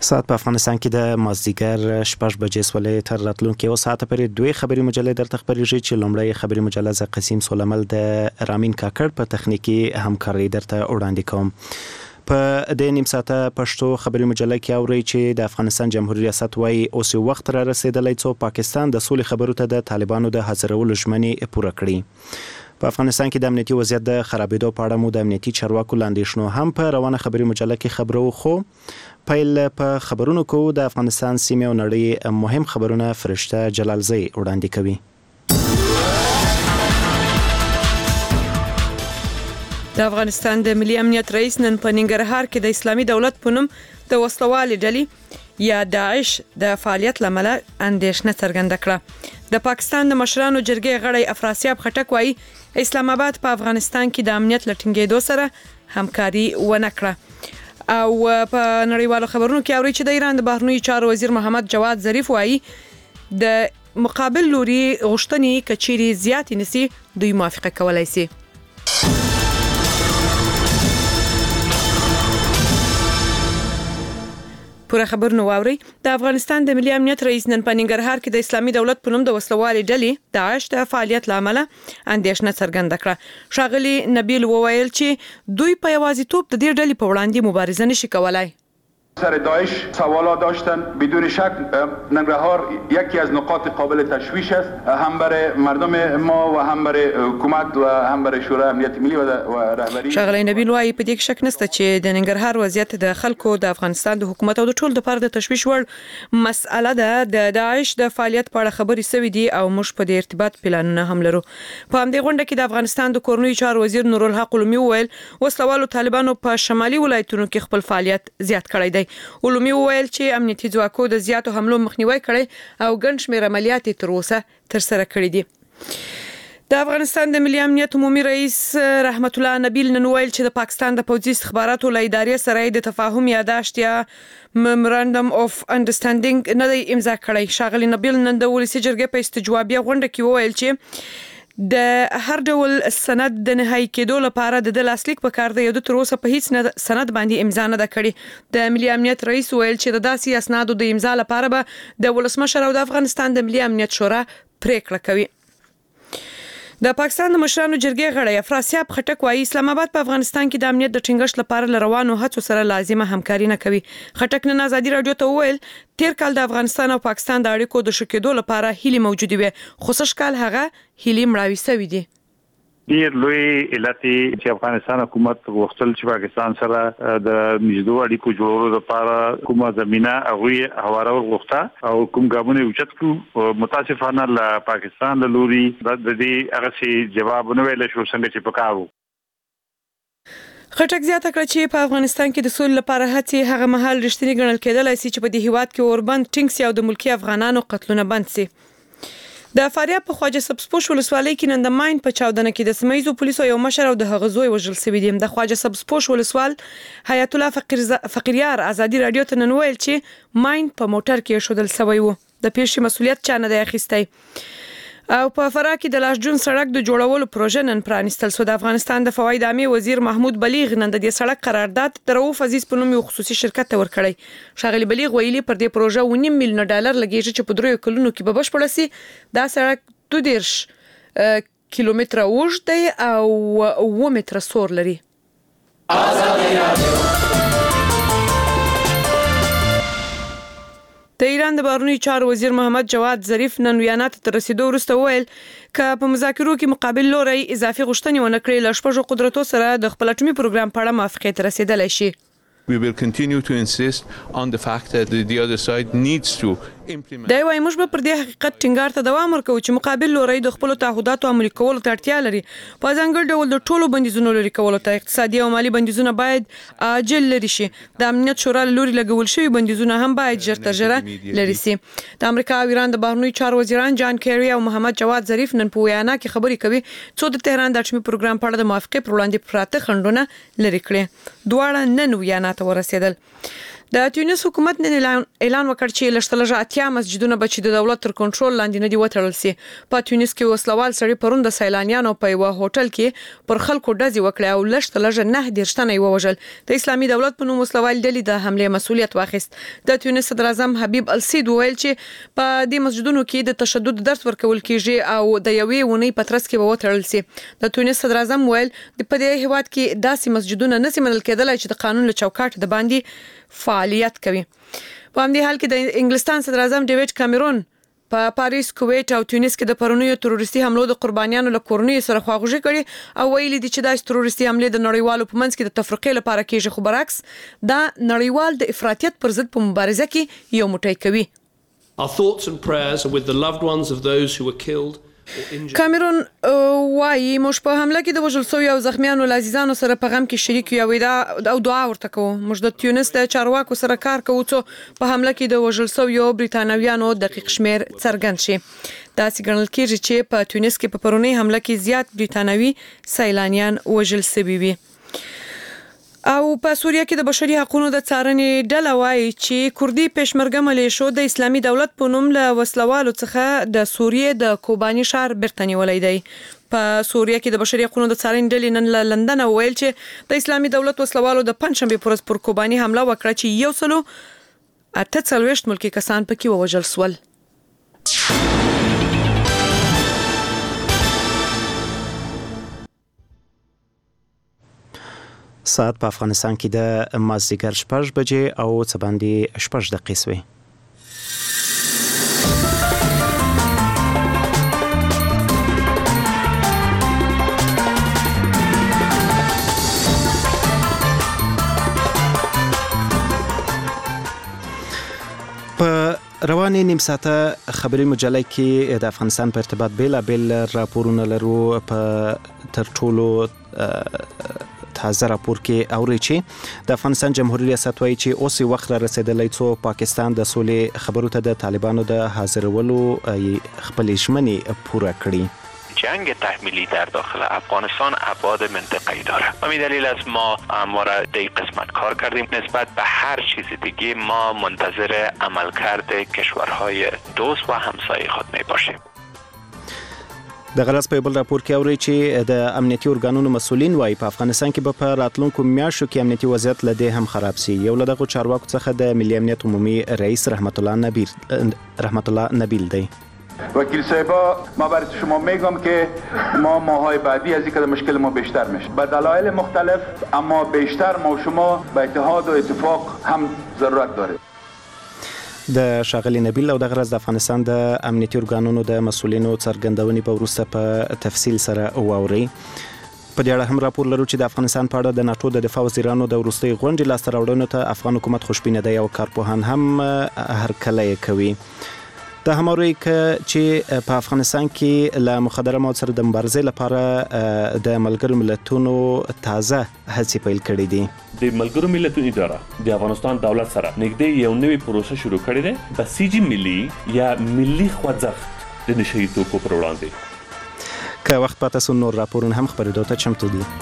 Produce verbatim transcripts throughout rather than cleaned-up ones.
ساعت په افغانستان کې د مازدیګر شپږ بجې سولې تر راتلونکي یو ساعت پورې دوی خبري مجلې درته خبرېږي چې لومړی خبري مجله ز قسیم سولمل د رامین کاکړ په تخنیکی همکاري درته وړاندې کوم. په د نیم ساعته پښتو خبري مجله کې اوري چې د افغانستان جمهوریت ریاست وايي اوس وخت را رسیدلی څو پاکستان د سولې خبرو ته د طالبانو د حاضرولو ژمنې پوره کړي. په افغانستان کې د امنیتي وضعیت د خرابېدو په اړه مو د امنیتي چارواکو لاندېښنو هم په روانه خبري مجله کې خبرو، خو پیل په خبرونو کو د افغانستان سیمه او نړۍ مهم خبرونه فرشته جلالزی وړاندې کوي. د افغانستان د ملي امنیت رئیس نن په ننګرهار کې د اسلامي دولت په نوم د وسلوالې ډلې یا داعش د فعالیت لامل اندېښنه څرګنده کړه. د پاکستان د مشرانو جرګې غړی افراسیاب خټک وایي اسلام آباد په افغانستان کې د امنیت لټینګېدو سره همکاري ونه کړه. او په نړیوالو خبرونو کې اوري چې د ایران د بهرنیو چارو وزیر محمد جواد ظریف وایي د مقابل لوري غوښتنې کچيري زیات نسی دوی موافقه کولای شي. پوره خبرونه واوري. د افغانستان د ملي امنیت رئیس نن په ننګرهار کې د اسلامي دولت په نوم د وسلوالې ډلې داعش د فعالیت لامل اندېښنه څرګنده کړه. ښاغلي نبیل وویل چې دوی په یوازیتوب د دې ډلې په وړاندې مبارزه نشي کولای. سر داعش سوالات داشتن. بدون شک ننگرهار یکی از نقاط قابل تشویش است، هم برای مردم ما و هم برای حکومت و هم برای شورای امنیت ملی و رهبری. ښاغلی نبیل وايي په دې کې شک نشته چې د ننګرهار وضعیت د خلکو د افغانستان د حکومت او د ټول د پر د تشویش وړ مسأله ده. د داعش د فعالیت په اړه خبرې سوي دي او موږ په دې ارتباط پلانونه هم لرو. په همدې غونډه کې د افغانستان د کورنیو چارو وزیر نورالحق علومي وویل وسلوالو طالبانو په شمالي ولایتونو کې خپل فعالیت زیات کړی دی. علومي وویل چې امنیتي ځواکونو د زیاتو حملو مخنیوي کړی او ګڼ شمېر عملیات تر اوسه ترسره کړي دي. د افغانستان د ملي امنیت عمومي رئیس رحمت الله نبیل نن ویل چې د پاکستان د پوځي استخباراتو له ادارې سره د تفاهم یاداشت یا میمورندم اف انډرستانډینګ نه دی امضا کړی. ښاغلي نبیل نن د ولسي جرګې په استجوابیه غونډه کې وویل چې د هر ډول سند د نهایی کېدو لپاره د لاسلیک په کار دی. د تر اوسه په هیڅ سند باندې امضا نه ده کړې. د ملي امنیت رئیس ویل چې د داسې اسنادو د امضا لپاره به د ولسمشر او د افغانستان د ملي امنیت شورا پریکړه کوي. د پاکستان د مشرانو جرګې غړی افراسیاب خټک وایي اسلام آباد په افغانستان کې د امنیت د ټینګښت لپاره روانو هڅو سره لازمه همکاري نه کوي. خټک نن ازادي رادیو ته وویل تیر کال د افغانستان او پاکستان د اړیکو د ښه کېدو لپاره هیلې موجودې وي، خو سږ کال هغه هیلې مړاوې سوي دي. ډیر لوی علت چې افغانستان حکومت غوښتل چې پاکستان سره د نږدې اړیکو جوړولو لپاره کومه زمينه هغه هواره ورغوښته او کوم ګامونه اوچت کړو. متاسفانه له پاکستان له لوري د دې هغه سي جواب نه ویل شو څنګه چې پکاو. خټک زیاته کړه چې په افغانستان کې د سولې لپاره هڅې هغه مهال رښتینی ګڼل کېدلای شي چې په دې هیواد کې اوربند ټینګ سي او د ملکی افغانانو قتلونه بند سي. د فاریاب په خواجه سبزپوش ولسوالۍ کې نن د ماین په چاودنه کې د سیمه ییزو پولیسو یو مشر او د هغه زوی وژل شوي دي. د خواجه سبزپوش ولسوال حیات الله فقیر فقیریار ازادي رادیو ته نن ویل چې ماین په موټر کې شودل شوی و. د پیښې مسولیت چا نه دی اخیستی. او په فراه کې د لاشجون سړک د جوړولو پروژه نن پرانیستل شو. د افغانستان د فواید عامې وزیر محمود بلیغ نن د دې سړک قرارداد د رؤوف عزیز په نوم یو خصوصي شرکت ته ورکړی. ښاغلي بلیغ ویلي پر دې پروژه ونیم میلیون ډالر لګیږي چې په دریو کلونو کې به بشپړه شي. دا سړک دوه دېرش کیلومتره اوږد دی او اوه متره سور لري. د ایران د بهرنیو چارو وزیر محمد جواد ظریف نن ویانا ته تر رسیدو وروسته وویل که په مذاکرو کې مقابل لوري اضافي غوښتنې ونه کړي له شپږو قدرتو سره د خپل اټومي پروګرام په اړه موافقې ته رسیدلی شي. We will continue to insist on the fact that the other side needs to implement. دا وايي موږ به پر دې حقیقت ټینګار ته دوام ورکوو چې مقابل لوري د خپل تعهداتو عملي کولو ته اړتیا لري. په ځانګړي ډول د ټولو بندیزونو لري کولو ته اقتصادي او مالی بندیزونه باید عاجل لري شي. د امنیت شورا له لوري لګول شوی بندیزونه هم باید ژر تر ژره لري شي. د امریکا او ایران د بهرنیو چارو وزیران جان کیری او محمد جواد ظریف نن په ویانا کې خبرې کوي څو د تهران د اټومي پروګرام په اړه د موافقې پر وړاندې پراته خنډونه لري کړي. دواړه نن ویانا ته ورسېدل. د تونس حکومت نن اعلان وکړ چې لږترلږه اتیا مسجدونه به چې د دولت تر کنټرول لاندې نه دي وتړل سي. په تونس کې وسلوال سړي پرون د سیلانیانو په یو هوټل کې پر خلکو ډزې وکړې او لږترلږه نه دېرش تنه یې ووژل. د اسلامي دولت په نوم وسلوال ډلې د حملې مسؤلیت واخیست. د تونس صدر اعظم حبیب السید وویل چې په دې مسجدونو کې د تشدد درس ورکول کیږي او د یوې ونې په ترڅ کې به وتړل سي. د تونس صدر اعظم وویل په دې هیواد کې داسې مسجدونه نشي منل کېدلای چې د قانون له چوکاټ د باندې فعالیت کوي. په همدې حال کې د انګلستان صدر اعظم ډیوډ کامرون په پاریس، کویت او تونس کې د پرونیو تروریستي حملو د قربانیانو له کورنۍ سره خواخوږي کړي او ویلي دي چې داسې تروریستي حملې د نړیوالو په منځ کې د تفرقې لپاره کېږي، خو برعکس دا نړیوال د افراطیت پر ضد په مبارزه کې یو موټی کوي. Our thoughts and prayers are with the loved ones of those who were killed. کامرون وايي موږ په حمله کې د وژل شویو او زخمیانو له عزیزانو سره په غم کې شریک یو او دعا ورته کوو. موږ د تونس د چارواکو سره کار کوو چې په حمله کې د وژل شویو بریتانویانو دقیق شمیر څرګند شي. داسې ګڼل کېږي چې په تونس کې په پرونی حمله کې زیات بریتانوي سیلانیان وژل شوي وي. او په سوریه کې د بشري حقوقو د څارنې ډله وايي چې کوردي پېشمرګه ملیشو د اسلامي دولت په نوم له وسلوالو څخه د سوریې د کوباني ښار بیرته نیولی دی. په سوریه کې د بشري حقوقو د څارنې ډلې نن له لندن وویل چې د اسلامي دولت وسلوالو د پنځشنبې پر ورځ پر کوباني حمله وکړه چې یو سلو اته څلوېښت ملکي کسان پکې ووژل شول. ساعت په افغانستان کې د مازدیګر شپږ بجې او څه باندې شپږ دقیقې سوې. په روانې نیم ساعته خبري مجله کې د افغانستان په ارتباط بیلابیل راپورونه لرو. په تر ټولو تازه راپور کې اوري چې د افغانستان جمهوریت ریاست وايي چې اوس وخت را رسیدلی څو پاکستان د سولې خبرو ته د طالبانو د حاضرولو خپل ژمنې پوره کړي. جنگ تحمیلی در داخل افغانستان ابعاد منطقه‌ای دارد. به همین دلیل است ما همواره در این قسمت کار کردیم. نسبت به هر چیز دیگه ما منتظر عملکرد کشورهای دوست و همسایه خود می باشیم. د غرض په بل راپور کې اوري چې د امنیتي ارګانونو مسولین وايي په افغانستان کې به په راتلونکو میاشتو کې امنیتي وضعیت لدې هم خراب شي. یو له دغو چارواکو څخه د ملي امنیت عمومي رئیس رحمت الله نبیل رحمت الله نبیل دی. وکیل صاحبا ما برای شما میگم که ما ماهای بعدی از اینکه مشکل ما بیشتر میشه به دلایل مختلف، اما بیشتر ما شما به اتحاد و اتفاق هم ضرورت داره. د شاغلي نبیل او د غرض د افغانستان د امنیتي ارګانونو د مسولینو څرګندونې په وروسته په تفصیل سره واوري. په دې اړه هم راپور لرو چې د افغانستان په اړه د ناتو د دفاع وزیرانو د وروستۍ غونډې لاسته راوړنو ته افغان حکومت خوشبینه دی او کارپوهان هم هرکلی کوي. د هماوري چې په افغانستان کې له مخدره مواد سره د مبارزې لپاره د ملګرو ملتونو تازه هڅې پیل کړې دي. د ملګرو ملتونو اداره د افغانستان دولت سره نږدې یو نوې پروسه شروع کړې ده د سی جی ملي یا ملي خوځښت د نشهیي توکو پر وړاندې. که وخت پاتې سو نور راپورونه هم خبرېدو ته چمتو دي.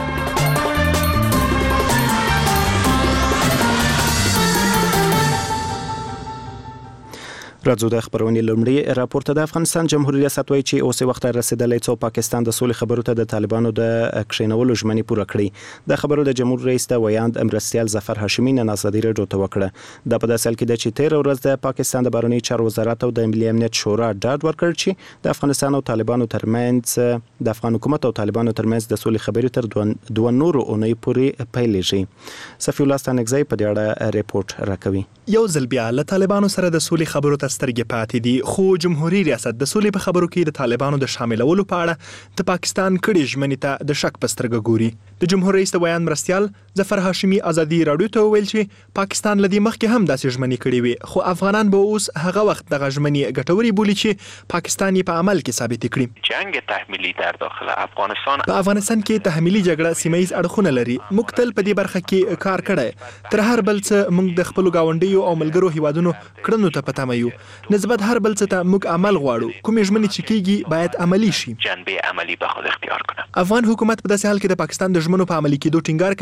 راځو د خبرونې لومړی راپور ته. د افغانستان جمهوریت ریاست وايي چې اوس وخت رسیدلی څو پاکستان د سولې خبرو ته د طالبانو د کښینولو ژمنې پوره کړې. د خبرو د جمهور رئیس د ویاند مرستیال ظفر هاشمي نن ازادي راډیو ته وکړه. د په داسې حال کې ده چې تېره ورځ د پاکستان د بهرنیو چارو وزارت او د ملي امنیت شورا ډاډ ورکړ چې د افغانستان او طالبانو ترمنځ د افغان حکومت او طالبانو ترمنځ د سولې خبرې تر دوه نورو اونۍ پورې پیلېږي. صفي الله ستانکزی په دې اړه ریپورت راکوي. یو ځل بیا له طالبانو سره د سولې خبرو ته سترګې پاتې دي، خو جمهوریت ریاست د سولې په خبرو کې د طالبانو د شاملولو په اړه د پاکستان کړي ژمنې ته د شک په سترګه ګوري. د جمهور رئیس د بیان مرستیال ظفر هاشمي ازادي راډیو ته وویل چې پاکستان لدی مخکې هم داسې ژمنې کړې وي، خو افغانان به اوس هغه وخت دغه ژمنې ګټوري بولي چې پاکستان یې په عمل کې ثابت کړي. جنگ تحمیلی در داخل افغانستان په افغانستان کې تحمیلي جګړه سیمایي اړخونه لري. موږ تل په دې برخه کې کار کړی. تر هر بل څه موږ د خپل گاونډیو او ملګرو هیوادونو کړنو ته پته مایو. نسبت هر بل څه ته موږ عمل غواړو. کومې ژمنې چې کیږي باید عملی شي. جنبه عملی به خود اختیار کنه. افغان حکومت په داسې حال کې د پاکستان د ژمنو په عملي کېدو ټینګار کوي چې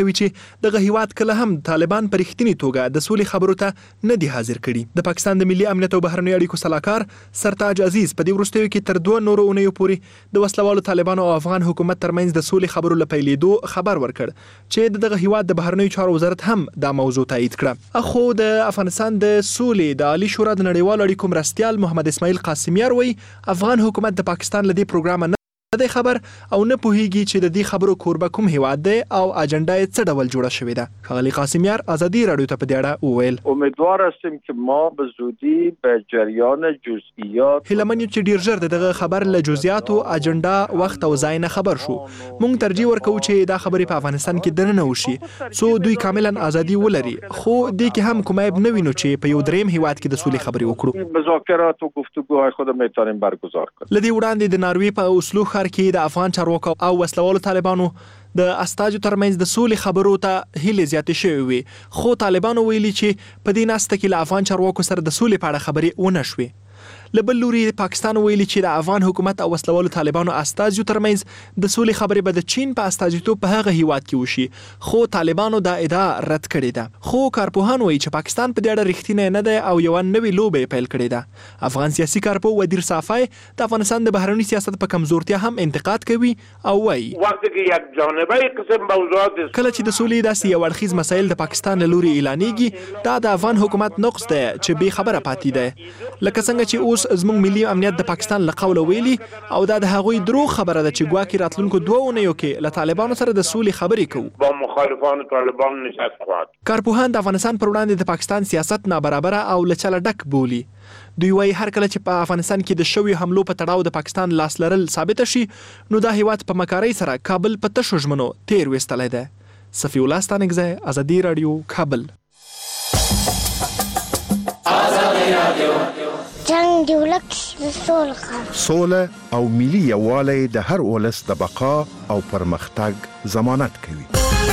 دغه هیواد کله هم طالبان په رښتینی توګه د سولې خبرو ته نه دي حاضر کړي. د پاکستان د ملي امنیت او بهرنیو اړیکو صلاحکار سرتاج عزیز په دې وروستیو کې تر دوه نورو اونیو پورې د وسلوالو طالبانو او افغان حکومت ترمنځ د سولې خبرو لپیلېدو خبر ورکړ چې دغه هیواد د بهرنیو چارو وزارت هم دا موضوع تایید کړه. اخو د افغانستان د سولې د عالی شورا د نړیوالو اړیکو مرستیال محمد اسماعیل قاسمیار وایي افغان حکومت د پاکستان له دې پروګرام نه د خبر او نه پوهیږي چې د دې خبرو کوربه کوم هیواد دی او اجنډا یې څه ډول جوړه شوې ده. ښاغلي قاسمیار ازادي رادیو ته په دې اړه وویل امیدوار هستیم که ما به زودی به جریان جزئیات هیلمن چې ډیر ژر دغه خبر له جزئیاتو اجنډا وخت او ځای نه خبر شو. مونږ ترجیح ورکوو چې دا خبرې په افغانستان کې دننه وشي څو دوی کاملا ازادي ولري، خو دې کې هم کوم عیب نه وینو چې په یو دریم هیواد کې د سولې خبرې وکړو. مذاکرات او گفتگوهای خود میتونیم برگزار کنیم. لدی وړاندې د ناروې په اوسلو ښار کې د افغان چارواکو او وسلوالو طالبانو د استاجو ترمنځ د سولې خبرو ته هیلې زیاتې شوې وي، خو طالبانو ویلي چې په دې ناسته کې له افغان چارواکو سره د سولې په اړه خبرې ونه شوې. له بل لوري پاکستان ویلي چې د افغان حکومت او وسلوالو طالبانو استازیو ترمنځ د سولې خبرې به د چین په استازیتوب په هغه هیواد کې وشي، خو طالبانو دا ادعا رد کړې ده. خو کارپوهان وایي چې پاکستان په دې اړه رښتینی نه دی او یوه نوې لوبه پیل کړې ده. افغان سیاسي کارپوه ودیر صافی د افغانستان د بهرني سیاست په کمزورتیا هم انتقاد کوي او وایي وخت کې یک جانبه قسم موضوعات کله چې د سولې داسې یو اړخیز مسایل د پاکستان له لوري اعلانېږي دا د افغان حکومت نقص دی چې بې خبره پاتې دی. لکه څنګه چې اوس زموږ ملي امنیت د پاکستان له قوله ویلي او دا د هغوی درو خبره ده چې ګواکې راتلونکو دوه اونیو کې له طالبانو سره د سولې خبرې کوو. با مخالفان طالبان نشست خواهد. کارپوهان د افغانستان پر وړاندې د پاکستان سیاست نابرابره او له چله ډک بولي. دوی وايي هر کله چې په افغانستان کې د شویو حملو په تړاو د پاکستان لاس لرل ثابت شي نو دا هیواد په مکارۍ سره کابل په تشو ژمنو تیر وستلی دی. صفی الله ستانکزی، ازادي رادیو، کابل. جنگ دی ولک سوله سوله او ملي یووالی د هر ولس د بقا او پرمختګ ضمانت کوي.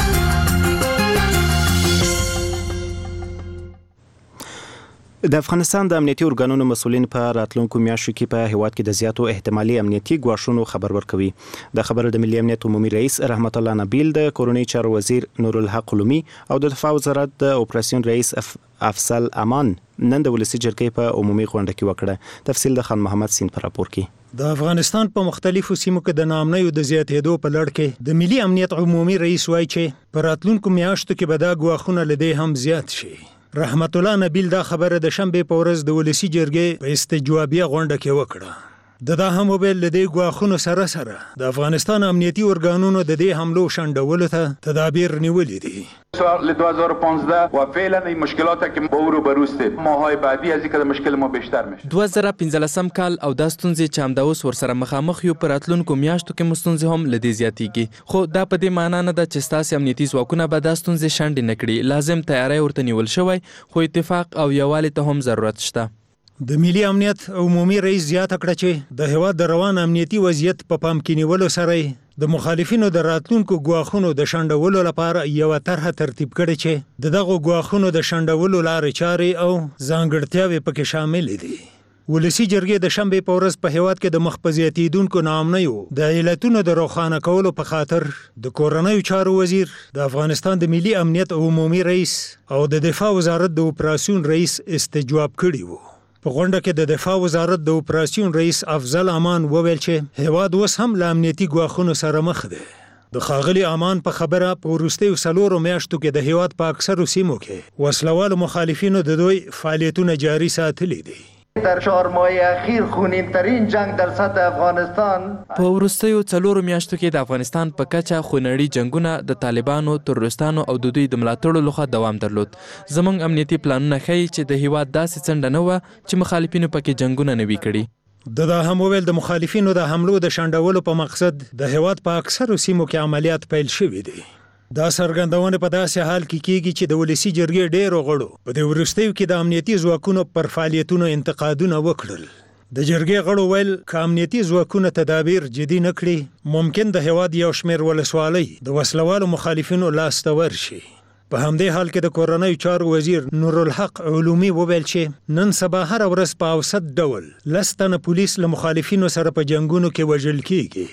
د افغانستان د امنیتي ارګانونو مسؤلین په راتلونکو میاشتو کې په هیواد کې د زیاتو احتمالي امنیتي ګواښونو خبر ورکوي. د خبر د ملي امنیت عمومي رئیس رحمت الله نبیل، د کورنۍ چارو وزیر نور الحق علومي او د دفاع وزارت د اپراسیون رئیس افضل امان نن د ولسی جرګې په عمومي غونډه کې وکړه. تفصیل د خان محمد سین پر راپور کې. د افغانستان په مختلفو سیمو کې د ناامنیو د زیاتېدو په لړ کې د ملي امنیت عمومي رئیس وایي چې په راتلونکو میاشتو کې به دا ګواښونه له دې هم زیات شي. رحمت الله نبیل دا خبره د شنبه په ورځ د ولسی جرګې په استجوابیه غونډه کې وکړه. د دا هم ویل د دې ګواښونو سره سره د افغانستان امنیتي ارګانونو د دې حملو شنډولو ته تدابیر نیولې دي. سال دو هزار و پانزده و فعلا این مشکلاتی که با او روبرو هستیم ماهای بعدی از اینکه مشکل ما بیشتر میشه. دوه زره پنځلسم کال او د ستونزې چې هم د اوس ورسره مخامخ یو پر راتلونکو میاشتو کې مستونزې هم لدی زیاتېږي، خو دا په دې معنی نه ده چې ستاسو امنیتي ځواکونه به د ستونزې شنډې نه کړي. لازم تیاری ورته نیول شوی، خو اتفاق او یووالي ته هم ضرورت شته. د ملي امنیت عمومي رئیس زیاته کړه چې د هیواد د روان امنیتي وضعیت په پام کې نیولو سره د مخالفینو د راتلونکو ګواښونو د شنډولو لپاره یوه طرحه ترتیب کړې چې د دغو ګواښونو د شنډولو لارې چارې او ځانګړتیاوې پکې شاملې دي. ولسی جرګې د شنبه په ورځ په هیواد کې د مخ په زیاتېدونکو ناامنیو د علتونو د روښانه کولو په خاطر د کورنیو چارو وزیر، د افغانستان د ملي امنیت عمومي رئیس او د دفاع وزارت د اپراسیون رئیس استجواب کړي وو. په غونډه کې د دفاع وزارت د اپراسیون رئیس افضل امان وویل چې هیواد اوس هم له امنیتي ګواښونو سره مخ دی. د ښاغلي امان په خبره په وروستیو څلورو میاشتو کې د هیواد په اکثرو سیمو کې وسلوالو مخالفینو د دوی فعالیتونه جاري ساتلي دي. در چهار ماه اخیر خونین ترین جنگ در سطح افغانستان په وروستیو څلورو میاشتو کې د افغانستان په کچه خونړي جنگونه د طالبانو، تروریستانو او د دوی د ملاتړو لخوا دوام درلود. زموږ امنیتي پلانونه ښیي چې د هیواد داسې څنډه نه وه چې مخالفینو پکې جنگونه نه وي کړي. د دا هم وویل د مخالفینو د حملو د شنډولو په مقصد د هیواد په اکثرو سیمو کې عملیات پیل شوي دي. دا څرګندونه په داسې حال کې کیږي چې د ولسی جرګې ډېرو غړو په دې وروستیو کې د امنیتي ځواکونو پر فعالیتونو انتقادونه وکړل. د جرګې غړو ویل که امنیتي ځواکونه تدابیر جدي نه کړي ممکن د هیواد یو شمېر ولسوالۍ د وسلوالو مخالفینو لاسته ورشي. په همدې حال کې د کورنیو چارو وزیر نور الحق علومي وویل چې نن سبا هر ورځ په اوسط ډول لس تنه پولیس له مخالفینو سره په جنگونو کې وژل کیږي.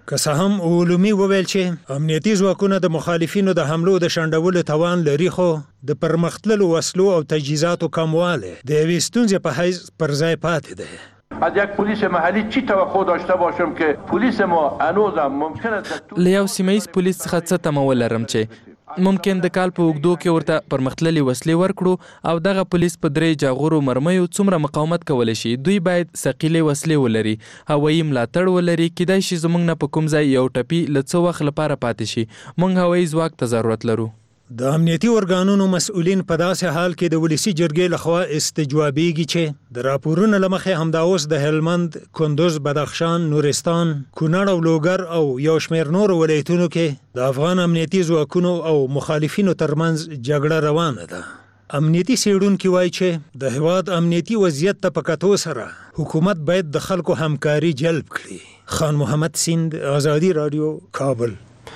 که څه هم علومي وویل چې امنیتي ځواکونه د مخالفینو د حملو د شنډولو توان لري، خو د پرمختللو وسلو او تجهیزاتو کموالی د یوې ستونزې په حیث پر ځای پاتې دی. از یک پلیس محلی چی توقع داشته باشم که پلیس ما هنوزم ممکنه له یو سیمه ییز پولیس څخه څه تمه ولرم چې ممکن د کال په اوږدو کې ورته پرمختللې وسلې ورکړو او دغه پولیس په درې جاغورو مرمیو څومره مقاومت کولی شي. دوی باید ثقیلې وسلې ولري، هوایي ملاتړ ولري. کیدای شي زموږ نه په کوم ځای یو ټپي له څه وخت لپاره پاتې شي. موږ هوایي ځواک ته ضرورت لرو. د امنیتي ارګانونو مسؤلین په داسې حال کې د ولسي جرګې لخوا استجوابیږي چې د راپورونو له مخې همدا اوس د هلمند، کندوز، بدخشان، نورستان، کونړ او لوګر او یو شمېر نورو ولایتونو کې د افغان امنیتي ځواکونو او مخالفینو ترمنځ جګړه روانه ده. امنیتي څېړونکي وایي چې د هېواد امنیتي وضعیت ته په کتو سره حکومت باید د خلکو همکاري جلب کړي. خان محمد سیند، آزادي راډیو، کابل.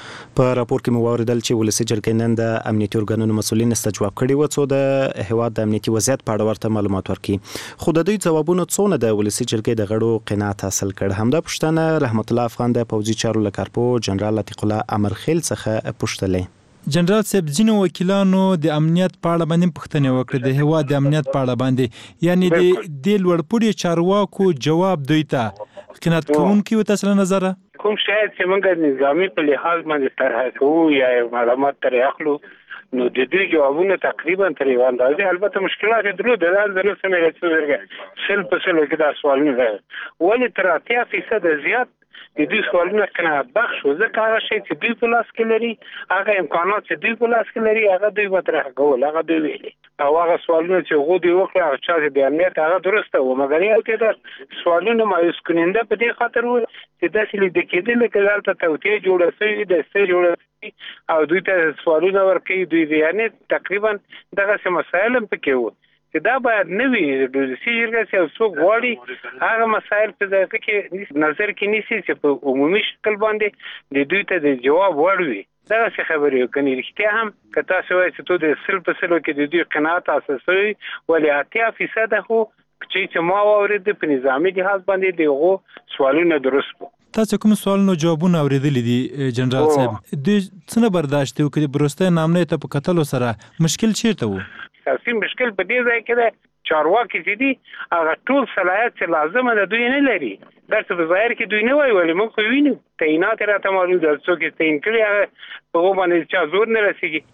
په راپور کې مو واوریدل چې ولسي جرګې نن د امنیتي ارګانونو مسؤلین استجواب کړي و څو د هېواد د امنیتي وضعیت په اړه ورته معلومات ورکړي، خو د دوی ځوابونو څونه د ولسي جرګې د غړو قناعت حاصل کړ. همدا پوښتنه رحمت الله افغان د پوځي چارو له کارپو جنرال عتیق الله امرخیل څخه پوښتلې. جنرال صاحب، ځینو وکیلانو د امنیت په اړه باندې پوښتنې وکړې، د هېواد د امنیت په اړه باندې، یعنی د دې لوړپوړي چارواکو جواب دوی ته قناعت کوونکی و تاسو له نظره؟ کوم شاید چې موږ نظامی په لحاظ باندې طرح کوو یا معلومات ترې اخلو، نو د دوی جوابونه تقریبا تر یو اندازې، البته مشکلات یې درلودل، دا د نو سمې راځي سل په سل کې دا سوالونه راغلي، ولې تر اتیا فیصد زیات د دوی سوالونه قناعت بخش و. ځکه هغه شی چې دوی په لاس کې لري، هغه امکانات چې دوی په لاس کې لري، هغه دوی مطرح کول، هغه دوی ویلي، او هغه سوالونه چې هغوی دوی وکړل هغه چا چې د امنیت هغه درسته و، مګر یو کې سوالونه مایوس کننده په دې خاطر و چې داسې لیدل کېدل لکه دلته توطیه جوړه شوې، دستې جوړه شوې او دوی ته سوالونه ورکوي دوی، یعنې تقریبا دغسې مسایل هم پکې وو چې دا باید نه وي. د ولسي جرګې چې یو څوک غواړي هغه مسایل په ځای کې نظر کې نیسي چې په عمومي شکل باندې د دوی ته د جواب وړ وي. دغسې خبرې وکړي. رښتیا هم که تاسو وایئ چې تو د سل په سلو کې د دوی قناعت حاصل شوی، ولې اتیا فیصده خو چې ما واورېد په نظامي جهاز باندې د هغو سوالونه درست وو. تاسو کوم سوالونو جوابونه اوریدلي دي جنرال صاحب؟ دوی څنګه برداشت وکړي؟ بروسته نامنې ته په کتلو سره مشکل چیرته وو؟ اساسي مشکل په دې ځای کې ده چارواکي چې دي هغه ټول صلاحیت چې لازمه ده دوی نه لري. درته په ظاهر کې دوی نه وایي، ولې موږ خو وینو تعینات یې راته معلوم ده، څوک یې تعین کړي هغه په هغو باندې چا زور نه رسېږي.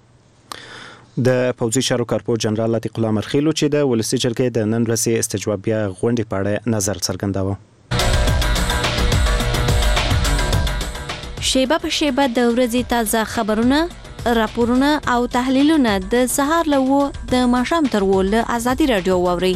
د پوځي چارو کارپو جنرال عتیق الله امرخیل چې د ولسي جرګې د نن ورځې استجوابیه غونډې په اړه نظر څرګنداوه. شیبه په شیبه د ورځې تازه خبرونه، راپورونه او تحلیلونه د سهار له وو د ماښام تر وو له آزادي راډیو واورئ.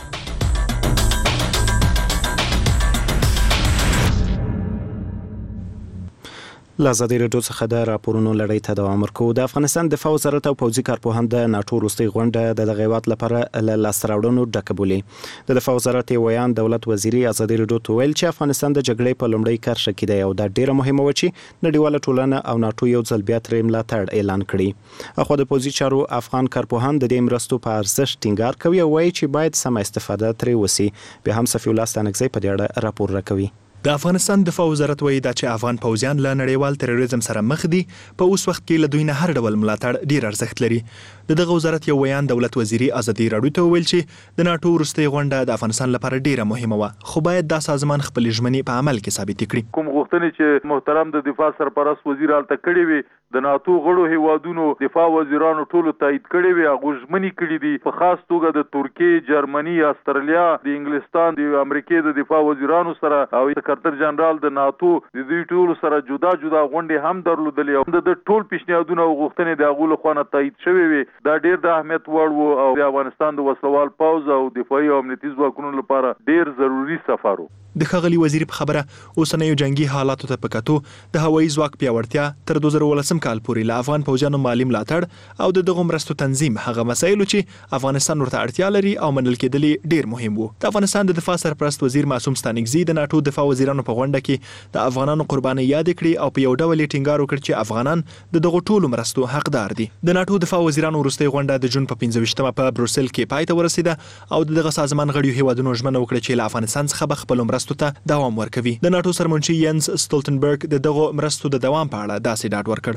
له آزادي راډیو څخه د راپورونو لړۍ ته دوام ورکوو. د افغانستان دفاع وزارت او پوځي کارپوهان د ناټو وروستۍ غونډه د دغه هېواد لپاره له لاسته راوړنو ډکه بولي. د دفاع وزارت ویان دولت وزیري آزادي راډیو ته ویل چې افغانستان د جګړې په لومړۍ کرښه کې دی او دا ډیره مهمه وه چې نړیواله ټولنه او ناټو یو ځل بیا ترې ملاتړ اعلان کړي. اخوا د پوځي چارو افغان کارپوهان د دې مرستو په ارزښت ټینګار کوي او وایي چې باید سمه استفاده ترې وسي. بیا هم صفي الله ستانکزی په دې اړه راپور راکوي. د افغانستان دفاع وزارت وایي دا چې افغان پوځیان له نړیوال تروریزم سره مخ دي، په اوس وخت کې له دوی نه هر ډول ملاتړ ډیر ارزښت لري. د دغه وزارت یو ویان دولت وزیري آزادي راډیو ته ویل چې د ناټو وروستۍ غونډه د افغانستان لپاره ډیره مهمه وه، خو باید دا سازمان خپل ژمنې په عمل کې ثابت کړي. کوم غوښتنې چې محترم د دفاع سرپرست وزیر هلته کړې وي، د ناټو غړو هیوادونو دفاع وزیرانو ټولو تایید کړې وي، هغو ژمنې کړي دي. په خاص توګه د ترکیې، جرمني، استرالیا، د انګلستان، د امریکې د دفاع وزیرانو سره او سکرتر جنرال د ناټو د دوی ټولو سره جدا جدا غونډې هم درلودلې او د ټول پیشنهادونه او غوښتنې د هغو لخوا نه تایید شوې وي. دا ډېر د اهمیت وړ و او د افغانستان د وسلوال پوځ او دفاعي او امنیتي ځواکونو لپاره ډېر ضروري سفر و. د ښاغلي وزیر په خبره اوسنیو جنگي حالاتو ته په کتو د هوایي ځواک پیاوړتیا تر دوه زره ولسم کال پورې له افغان پوځیانو مالي ملاتړ او د دغو مرستو تنظیم هغه مسایلو چې افغانستان ورته اړتیا لري او منل کېدلې ډیر مهم وو. د افغانستان د دفاع سرپرست وزیر معصوم ستانکزي د ناټو دفاع وزیرانو په غونډه کې د افغانانو قرباني یاد کړې او په یو ډول یې ټینګار وکړ چې افغانان د دغو ټولو مرستو حقدار دي. د ناټو دفاع وزیرانو وروستۍ غونډه د جون په پنځه ویشتمه په بروسل کې پای ته ورسېده او دغه سازمان غړیو هیوادونو ژمنه وکړه چې له افغانستان څخه به خپلو مرستو ته دوام ورکوي. د ناټو سرمنشي ینس جینز ستولتنبرګ د دغه مرستو د دوام په اړه داسې ډاډ ورکړ.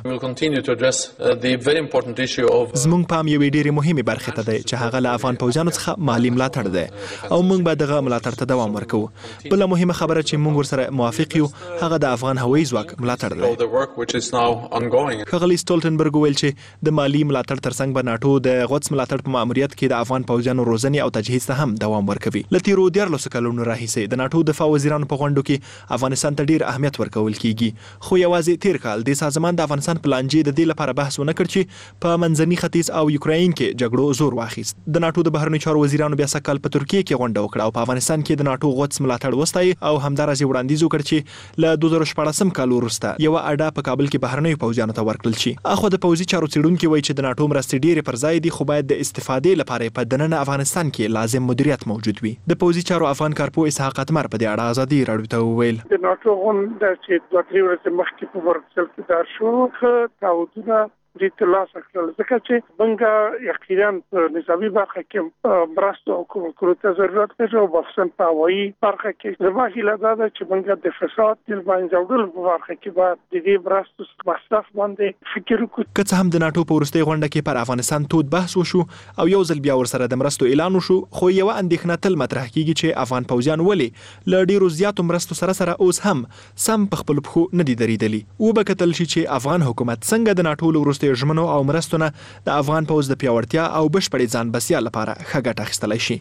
زموږ پام یوې ډېرې مهمې برخې ته دی چې هغه له افغان پوځیانو څخه مالي ملاتړ دی او موږ به دغه ملاتړ ته دوام ورکوو. بله مهمه خبره چې موږ ورسره موافق یو هغه د افغان هوایي ځواک ملاتړ دی. ښاغلي ستولتنبرګ وویل چې د مالي ملاتړ ترڅنګ به ناټو د غوڅ ملاتړ په ماموریت کې د افغان پوځیانو روزنې او تجهیز ته هم دوام ورکوي. له تیرو دیارلسو کلونو راهیسې د ناټو دفاع وزیرانو په غونډو کې افغانستان ته ډیر اهمیت ورکول کیږي، خو یوازې تیر کال د سازمان د افغانستان په لانجې د دې لپاره بحث ونه کړ چې په منځني ختیځ او یوکراین کې جګړو زور واخیست. د ناټو د بهرنیو چارو وزیرانو بیا سږ کال په ترکیه کې غونډه وکړه او په افغانستان کې د ناټو غوڅ ملاتړ وستایي او همداراز وړاندیز وکړ چې له دوه زره شپاړسم کال وروسته یوه اډه په کابل کې بهرنیو پوځیانو ته ورکړل شي. اخو د پوځي چارو څېړونکي وایي چې د ناټو مرستې ډېرې پر ځای دي، خو باید د استفادې لپاره په دننه افغانستان کې لازم مدیریت موجود وي. د پوځي چارو افغان کارپو اسحاق اتمر په دې اړه ازادي راډیو ته وویل د ناټو غونډه چې دوه درې ورځې مخکې په ورسل کې دار شو ښه تعهدونه دې ترلاسه کړل، ځکه چې موږ یقینا په نظامي برخه کې مرستو او کومکونو ته ضرورت لرو او خصوصا په هوایي برخه کې زما هیله دا ده چې موږ د فساد د منځه وړلو په برخه کې باید د دې مرستو مصرف باندې فکر وکړو. که څه هم د ناټو په وروستۍ غونډه کې پر افغانستان تود بحث وشو او یو ځل بیا ورسره د مرستو اعلان وشو، خو یوه اندېښنه تل مطرح کیږي چې افغان پوځیان ولې له ډېرو زیاتو مرستو سره سره اوس هم سم په خپلو پښو نه دي درېدلي. وبکتل شي چې افغان حکومت څنګه د ناټو له وروستیو ژمنو او مرستونه د افغان پوځ د پیاوړتیا او بشپړې ځان بسیا لپاره ښه ګټه اخیستلی شي.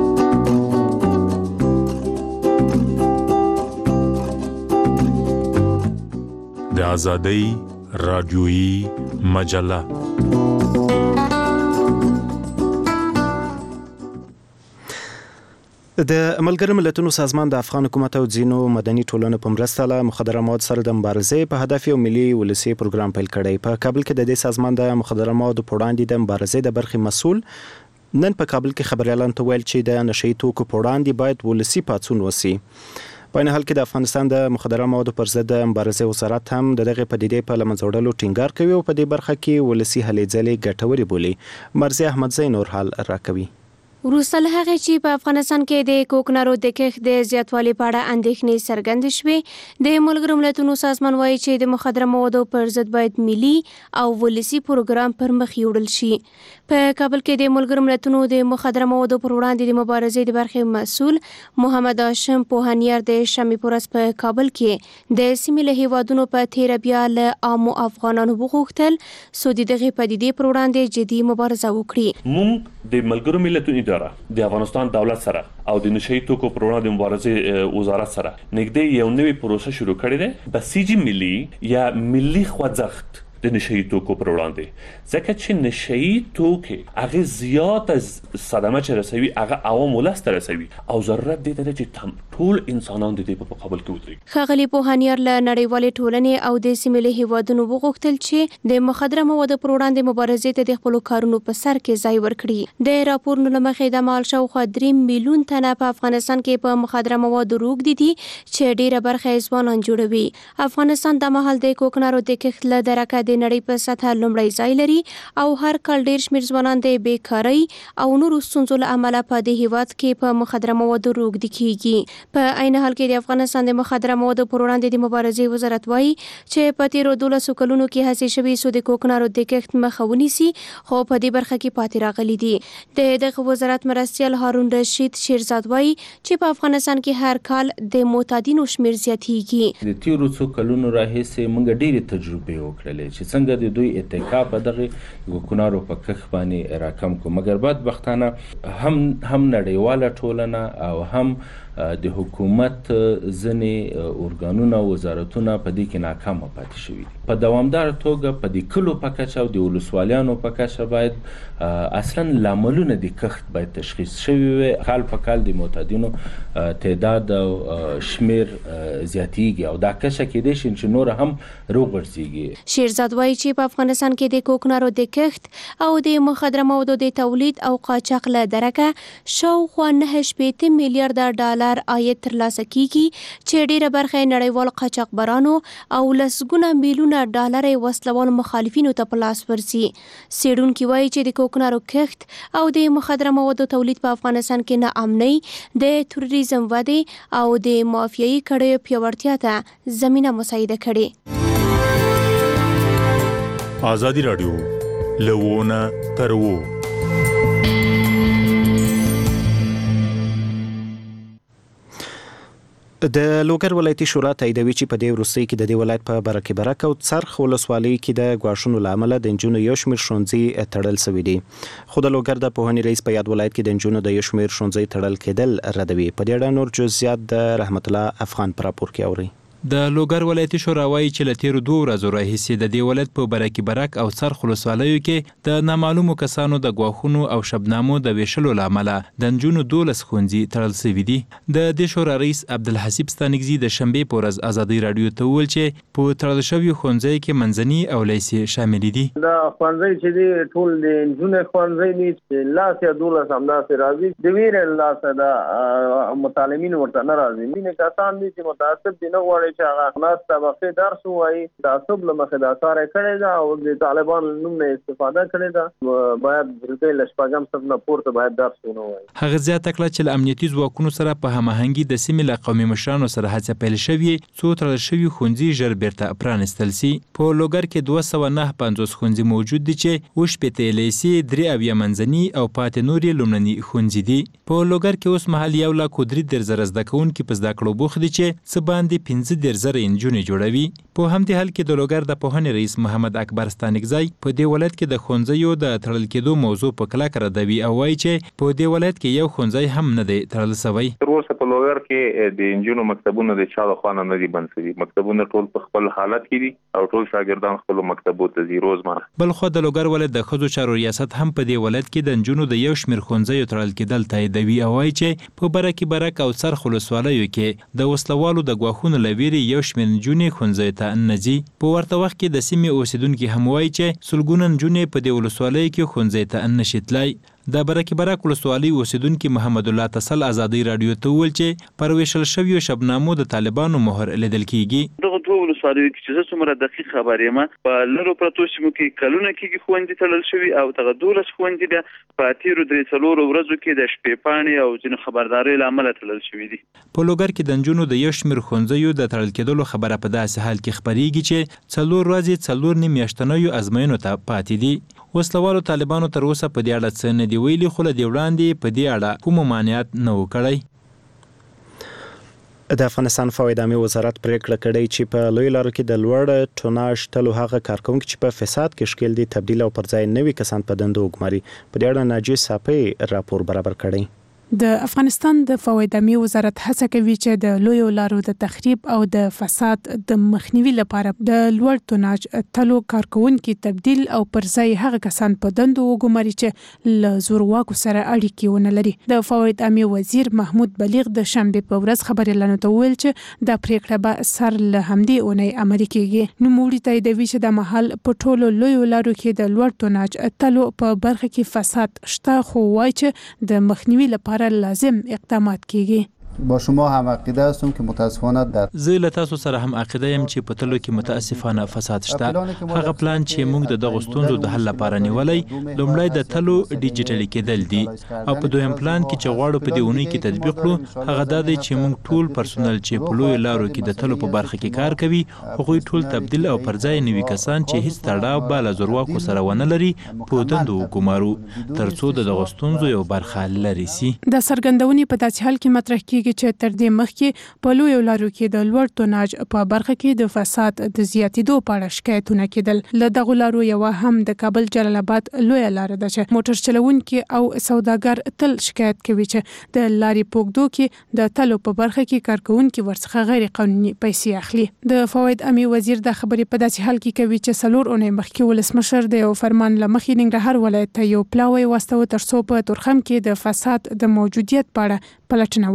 د آزادۍ راډیویي مجله د ملګرو ملتونو سازمان د افغان حکومت او ځینو مدني ټولنو په مرسته له مخدره موادو سره د مبارزې په هدف یو ملي ولسي پروګرام پیل کړی. په کابل کې د دې سازمان د مخدره موادو په وړاندې د مبارزې د برخې مسؤل نن په کابل کې خبريالانو ته ویل چې د نشهیي توکو په وړاندې باید ولسي پاڅون وشي. په این حال کې د افغانستان د مخدره موادو پر ضد د مبارزې وزارت هم د دغې پدیدې په له منځه وړلو ټینګار کوي او په دې برخه کې ولسي هلې ځلې ګټورې بولي. مرضی احمدزی نور حال راکوي. وروسته له هغې چې په افغانستان کې د کوکنارو د کښت د زیاتوالي په اړه اندېښنې څرګندې شوې، د ملګرو ملتونو سازمان وایي چې د مخدره موادو پر ضد باید ملي او ولسي پروګرام پر مخ یوړل شي. په کابل کې د ملګرو ملتونو د مخدره موادو پر وړاندې د مبارزې د برخې مسؤل محمد هاشم پوهانیار د شنبې په ورځ په کابل کې د سیمې له هیوادونو په تېره بیا له عامو افغانانو وغوښتل څو د دغې پدیدې پر وړاندې جدي مبارزه وکړي. موږ د ملګرو ملتونو اداره د افغانستان دولت سره او د نشهیي توکو پر وړاندې مبارزې وزارت سره نږدې یو نوې پروسه شروع کړې ده، بسیجي ملي یا ملي خوځښت د نشهیي توکو پر وړاندې، ځکه چې نشهیي توکي هغه زیات صدمه چې رسوي هغه عوام ولس ته رسوي او ضرورت دی چې ټول انسانان د دې په مقابل کې ودرېږي. ښاغلي پوهانیار له نړیوالې ټولنې او د سیمې له هیوادونو وغوښتل چې د مخدره موادو پر وړاندې مبارزې ته د خپلو کارونو په سر کې ځای ورکړي. د راپورونو له مخې د مال شاوخوا درې میلیون تنه په افغانستان کې په مخدره موادو روږدي دي چې ډېره برخه یې ځوانان جوړوي. افغانستان د مهال د کوکنارو د کښت له درکه د نړۍ په سطحه لومړی ځای لري او هر کال ډېر شمېر ځوانان د بیکارۍ او نورو ستونزو له امله په دې هیواد کې په مخدره موادو روږدي کیږي. په عین حال کې د افغانستان د مخدره موادو پر وړاندې د مبارزې وزارت وایي چې په تیرو دولسو کلونو کې هڅې شوې څو د کوکنارو د کښت مخه ونیسي، خو په دې برخه کې پاتې راغلي دي. د دغه وزارت مرستیال هارون رشید شیرزاد وایي چې په افغانستان کې هر کال د معتادینو شمېر زیاتېږي. د تیرو څو کلونو راهیسې موږ ډېرې تجربې وکړلې چې څنګه د دوی اتکا په دغه کوکنارو په کښت باندې راکم کو، مګر بدبختانه هم هم نړیواله ټولنه او هم د حکومت ځینې ارګانونه وزارتونه په دې کې ناکامه پاتې شوي دي. په دوامدار توګه په دې کلو په کچه او د ولسوالیانو په کچه باید اصلا لاملونه د کښت باید تشخیص شوي وي. کال په کال د معتادینو تعداد او شمیر زیاتیږي او دا کچه کېدای شي چې نور هم روغ ورځيږي. شیرزاد استاد وایي چې په افغانستان کې د کوکنارو د کښت او د مخدره موادو د تولید او قاچاق له درکه شاوخوا نه شپېته میلیارډ ډالر عاید ترلاسه کیږي چې ډیره برخه نړیوال قاچاقبرانو او لسګونه میلیونه ډالر وسلوال مخالفینو ته په لاس ورځي. څېړونکي وایي چې د کوکنارو کښت او د مخدره موادو تولید په افغانستان کې نه امنۍ د تروریزم ودې او د مافیایي کړیو پیاوړتیا ته زمینه مساعده کړي. آزادی رادیو لوونه ترو د لوګر ولایتي شورا تاییدوي چې په دې وروستۍ کې د دې ولایت په برکې برک او څرخ ولسوالۍ کې د غواښونو لامل د انجونو یو شمېر ښوونځي تړل شوي دي. خو د لوګر د پوهنې رئیس په یاد ولایت کې د انجونو د یو شمېر ښوونځي تړل کېدل ردوي. په دې اړه نور جزئیات د رحمت الله افغان پر راپور کې اوري. د لوګر ولایتي شورا وایي چې له تیرو دوه ورځو راهیسې د دې ولایت په برکې برک او څرخ ولسوالیو کې د نامعلومو کسانو د غواښونو او شبنامو د ویشلو له امله د نجونو دولس ښوونځي تړل شوي دي. د دې شورا رئیس عبدالحسیب ستانکزي د شنبې په ورځ ازادۍ راډیو ته وویل چې په تړل شویو ښوونځیو کې منځني او لیسې شامل دي. دا ښوونځي چې دي ټول د نجونو ښوونځي دي چې لاس یا دولس همداسې راځي. د ویرې لاسه د متعلمین ورته نه راځي. مینې کسان دي چې متعصب دي، نه غواړي چې هغه ناس طبقې درس ووایي. تعصب له مخې دا کار یې کړی ده او د طالبانو نوم نه استفاده کړې ده. باید بلکې له شپږم صف نه پورته باید درس ونه وایي. هغه زیاته کړه چې له امنیتي ځواکونو سره په هماهنګي د سیمې له قومي مشرانو سره هڅه پیل شوې څو تړل شوي ښوونځي ژر بیرته پرانیستل سي. په لوګر کې دوه سوه نهه پنځوس ښوونځي موجود دي چې اووه شپېته لیسې، درې اویا منځني او پاتې نور یې لومړني ښوونځي دي. په لوګر کې اوس مهال یو لاک درې دېرش زره زده کوونکي په زده کړو بوخت دي چې څه باندې پنځه دېرش زره نجونې جوړوي. په همدې حال کې د لوګر د پوهنې رئیس محمد اکبر ستانکزی په دې ولایت کې د ښوونځیو د تړل کېدو موضوع په کلکه ردوي او وایي چې په دې ولایت کې یو ښوونځی هم نه دی تړل شوی. تر اوسه په لوګر کې د انجونو مکتبونه د چا لخوا نه دي بند شوي. مکتبونه ټول په خپل حالت کې دي او ټول شاګردان خپل مکتبو ته ځي روزمره. بل خو د لوګر ولایت د ښځو چارو ریاست هم په دې ولایت کې د انجونو د یو شمېر ښوونځیو تړل کېدل تاییدوي او وایي چې په برکې برک او څرخ ولسوالیو کې د وسلوالو د غواښونو له ویرې یو شمېر نجونې ښوونځیو ته نه ځي. په ورته وخت کې د سیمې اوسیدونکي هم وایي چې سلګونه نجونې په دې ولسوالیو کې ښوونځي ته نه شي تللی. د برکې برک ولسوالۍ اوسیدونکي محمد الله تسل ازادۍ راډیو ته وویل چې پر ویشل شویو شبنامو د طالبانو مهر لیدل کیږي. دغه دوه ولسوالیو کې چې زه څومره دقیق خبر یم په لرو پرتو سیمو کې کلونه کېږي ښوونځي تړل شوي او دغه دولس ښوونځي بیا په تېرو درې څلورو ورځو کې د شپې پاڼې او ځینو خبرداریو له امله تړل شوي دي. په لوګر کې د نجونو د یو شمېر ښوونځیو د تړل کېدلو خبره په داسې حال کې خپرېږي چې څلور ورځې څلور نیم میاشتنیو ازموینو ته پاتې دي. وسلوالو طالبانو تر اوسه په دې اړه څه نه دي ویلي، خو له دې وړاندې په دې اړه کوم ممانعت نه و کړی. د افغانستان فواید عامې وزارت پریکړه کړې چې په لوی لارو کې د لوړ ټوناژ تلو هغه کارکونکي چې په فساد کې ښکیل دي تبدیل او پر ځای نوي کسان په دندو وګماري. په دې اړه ناجیه صافی راپور برابر کړی. د افغانستان د فواید عامې وزارت هڅه کوي چې د لویو لارو د تخریب او د فساد د مخنیوي لپاره د لوړ ټوناژ تلو کارکونکي تبدیل او پر ځای هغه کسان په دندو وګماري چې له زورواکو سره اړیکې ونه لري. د فواید عامې وزیر محمود بلیغ د شنبې په ورځ خبريالانو ته وویل چې د پریکړه به سر له همدې اونۍ عملي کیږي. نوموړي تاییدوي چې د مهال په ټولو لویو لارو کې د لوړ ټوناژ تلو په برخه کې فساد شته، خو وایي چې د مخنیوي لپاره لازم اقدامات کیږي. با شما هم عقیده هستم که متاسفانه در زه له تاسو سره هم عقیده یم چې په تلو کې متاسفانه فساد شته. هغه پلان چې موږ د دغه ستونزو د حل لپاره نیولای، لومړی د تلو ډیجیټلي کېدل دي او په دویم پلان کې چې غواړو په دې اونۍ کې تطبیق کړو هغه دا دی چې موږ ټول پرسونل چې په لوی لارو کې د تلو په برخه کې کار کوي هغوی ټول تبدیل او پر ځای نوي کسان چې هیڅ تړاو به له زورواکو سره ونه لري په دندو وګمارو ترڅو د دغه ستونزو یو برخه لري سي. د سرګندونې په داسې حال کې مطرح کیږي چې تر دې مخکې په لویو لارو کې د لوړ ټوناژ په برخه کې د فساد د زیاتېدو په اړه شکایتونه کېدل. له دغو لارو یوه هم د کابل جلال آباد لویه لاره ده چې موټر چلوونکي او سوداګر تل شکایت کوي چې د لارې په اوږدو کې د تلو په برخه کې کارکوونکي ورڅخه غیر قانوني پیسې اخلي. د فواید عامې وزیر دا خبرې په داسې حال کې کوي چې څلور اونۍ مخکې ولسمشر د یو فرمان له مخې ننګرهار ولایت ته یو پلاوی واستاوه ترڅو په تورخم کې د فساد د موجودیت په اړه پلټنه وکړي.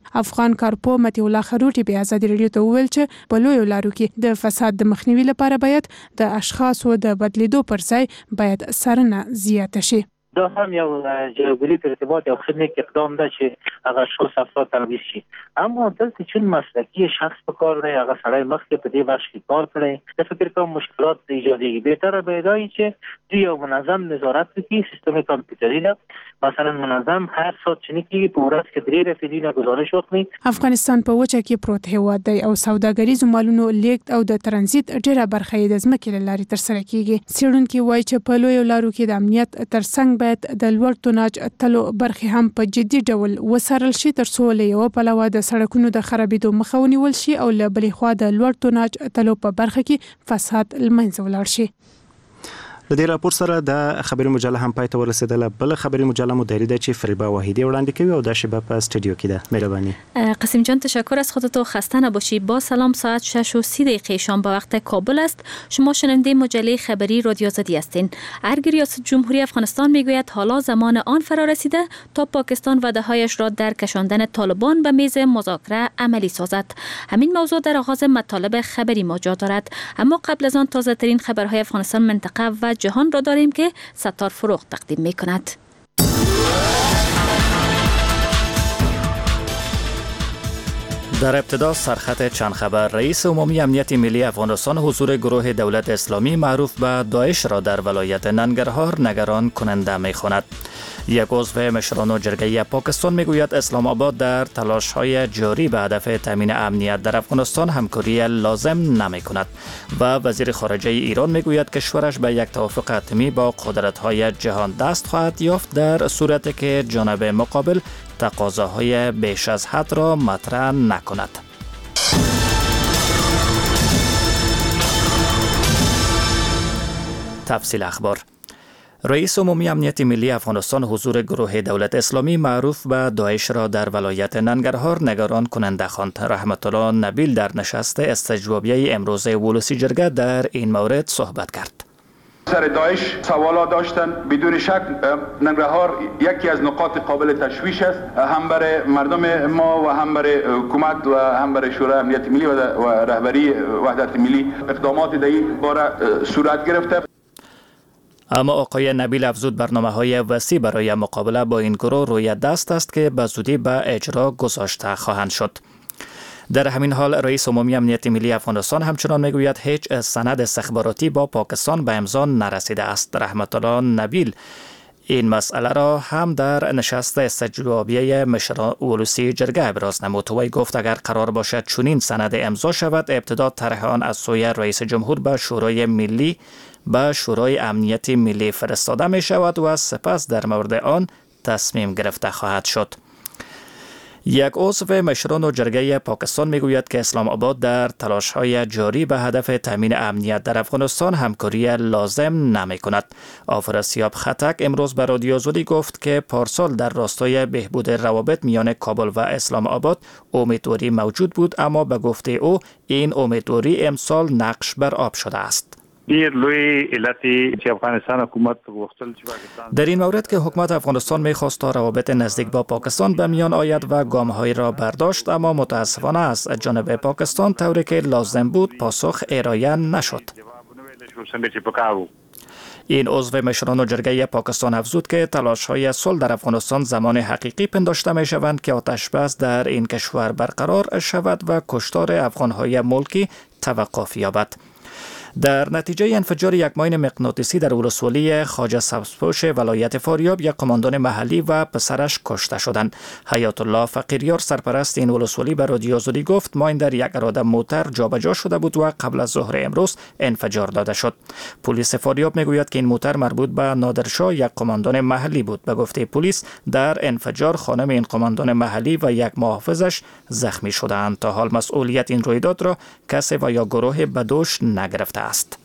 افغان کارپو متي الله خروټي په ازادي رادیو ته وویل چې په لویو لارو کې د فساد د مخنیوي لپاره باید د اشخاصو د بدلیدو پر ځای باید څارنه زیاته شي. دا هم یو جوړګری ترتیبات او خدمت اقدام ده چې هغه شخص افراد تنظیم شي. اما دلته چې مسلکی شخص په کار دی هغه سړی مخکې په دې بخش کې کار کړی د فکر کوم مشکلات ایجادېږي. بهتره به وي چې دوی یو منظم نظارت وکړي، سیستم کمپیوټري ده، مثلا منظم هر څه چې نکړي په ورځ کې درې رسیدي نه گزارش وکړي. افغانستان په وچه کې پروت هیواد دی او سوداګریزو مالونو لیږد او د ترانزیت ډیره برخه یې د ځمکې له لارې ترسره کیږي. څېړونکي وایي چې په لویو لارو کې د امنیت ترڅنګ باید د لوړ توناج تلو برخې هم په جدي ډول وڅارل شي ترڅو له یو پلوه د سړکونو د خرابېدو مخه ونیول شي او له بلې خوا د لوړ توناج تلو په برخه کې فساد له منځه ولاړ شي. د دې راپور سره د خبري مجله هم پای ته ورسېدله. بل خبري مجله مدیری ده چې فریبا واحدی وړاندې کوي او دا شبه په استودیو کې ده. مهربانی قاسم جان، تشکر از خودت و خسته نباشی. با سلام، ساعت شش و سی دقیقه شام به وقت کابل است. شما شنونده مجله خبری رادیو آزادی هستین. ارگ ریاست جمهوری افغانستان میگوید حالا زمان آن فرا رسیده تا پاکستان وعده‌هایش را در کشاندن طالبان به میز مذاکره عملی سازد. همین موضوع در آغاز مطالب خبری ما جا دارد. اما قبل از آن تازه ترین خبرهای افغانستان، منطقه و جهان را داریم که ستار فروغ تقدیم می کند. در ابتدا سرخط چند خبر. رئیس عمومی امنیت ملی افغانستان حضور گروه دولت اسلامی معروف به داعش را در ولایت ننگرهار نگران کننده می خواند. یک عضو مشران جرگه پاکستان میگوید اسلام آباد در تلاش های جاری به هدف تامین امنیت در افغانستان همکاری لازم نمی کند و وزیر خارجه ایران میگوید کشورش به یک توافق حتمی با قدرت های جهان دست خواهد یافت در صورتی که جانب مقابل تقاضاهای بیش از حد را مطرح نکند. تفصیل اخبار. رئیس عمومی امنیت ملی افغانستان حضور گروه دولت اسلامی معروف به داعش را در ولایت ننگرهار نگران کننده خواند. رحمت الله نبیل در نشست استجوابیه امروز ولوسی جرگه در این مورد صحبت کرد. سر داعش سوالات داشتن. بدون شک ننگرهار یکی از نقاط قابل تشویش است، هم برای مردم ما و هم برای حکومت و هم برای شورای امنیت ملی و رهبری وحدت ملی. اقدامات در این باره صورت گرفته. اما آقای نبیل افزود برنامه‌های وسیع برای مقابله با این گروه روی دست است که به زودی به اجرا گذاشته خواهند شد. در همین حال رئیس عمومی امنیت ملی افغانستان همچنان میگوید هیچ سند استخباراتی با پاکستان به امضا نرسیده است. رحمت الله نبیل این مسئله را هم در نشست استجوابیه مشران ولوسی جرگه ابراز نمود. وی گفت اگر قرار باشد چنین سند امضا شود، ابتدا طرح آن از سوی رئیس جمهور به شورای ملی به شورای امنیت ملی فرستاده می شود و سپس در مورد آن تصمیم گرفته خواهد شد. یک عضو مشران و جرگه پاکستان میگوید که اسلام آباد در تلاش های جاری به هدف تامین امنیت در افغانستان همکاری لازم نمی کند. آفراسیاب خطک امروز به رادیو آزادی گفت که پارسال در راستای بهبود روابط میان کابل و اسلام آباد امیدواری موجود بود، اما به گفته او این امیدواری امسال نقش بر آب شده است. ډیر لوی علتي چې افغانستان حکومت غوښتل چې پاکستان در این مورد که حکومت افغانستان می‌خواست تا روابط نزدیک با پاکستان به میان آید و گام‌هایی را برداشت، اما متاسفانه از جانب پاکستان طوری که لازم بود پاسخ ارائه نشد. این عضو مشران و جرگه پاکستان افزود که تلاش‌های صلح در افغانستان زمان حقیقی پنداشته می‌شوند که آتش بس در این کشور برقرار شود و کشتار افغان‌های ملکی توقف یابد. در نتیجه انفجار یک ماین مغناطیسی در ولسوالی خواجه سبزپوش ولایت فاریاب یک قماندان محلی و پسرش کشته شدند. حیات الله فقیریار سرپرست این ولسوالی به رادیو آزادی گفت ماین در یک اراده موتر جابجا شده بود و قبل از ظهر امروز انفجار داده شد. پلیس فاریاب میگوید که این موتر مربوط به نادرشاه یک قماندان محلی بود. به گفته پلیس در انفجار خانم این قماندان محلی و یک محافظش زخمی شدند. تا حال مسئولیت این رویداد را کسی و یا گروه بدوش نگرفته است.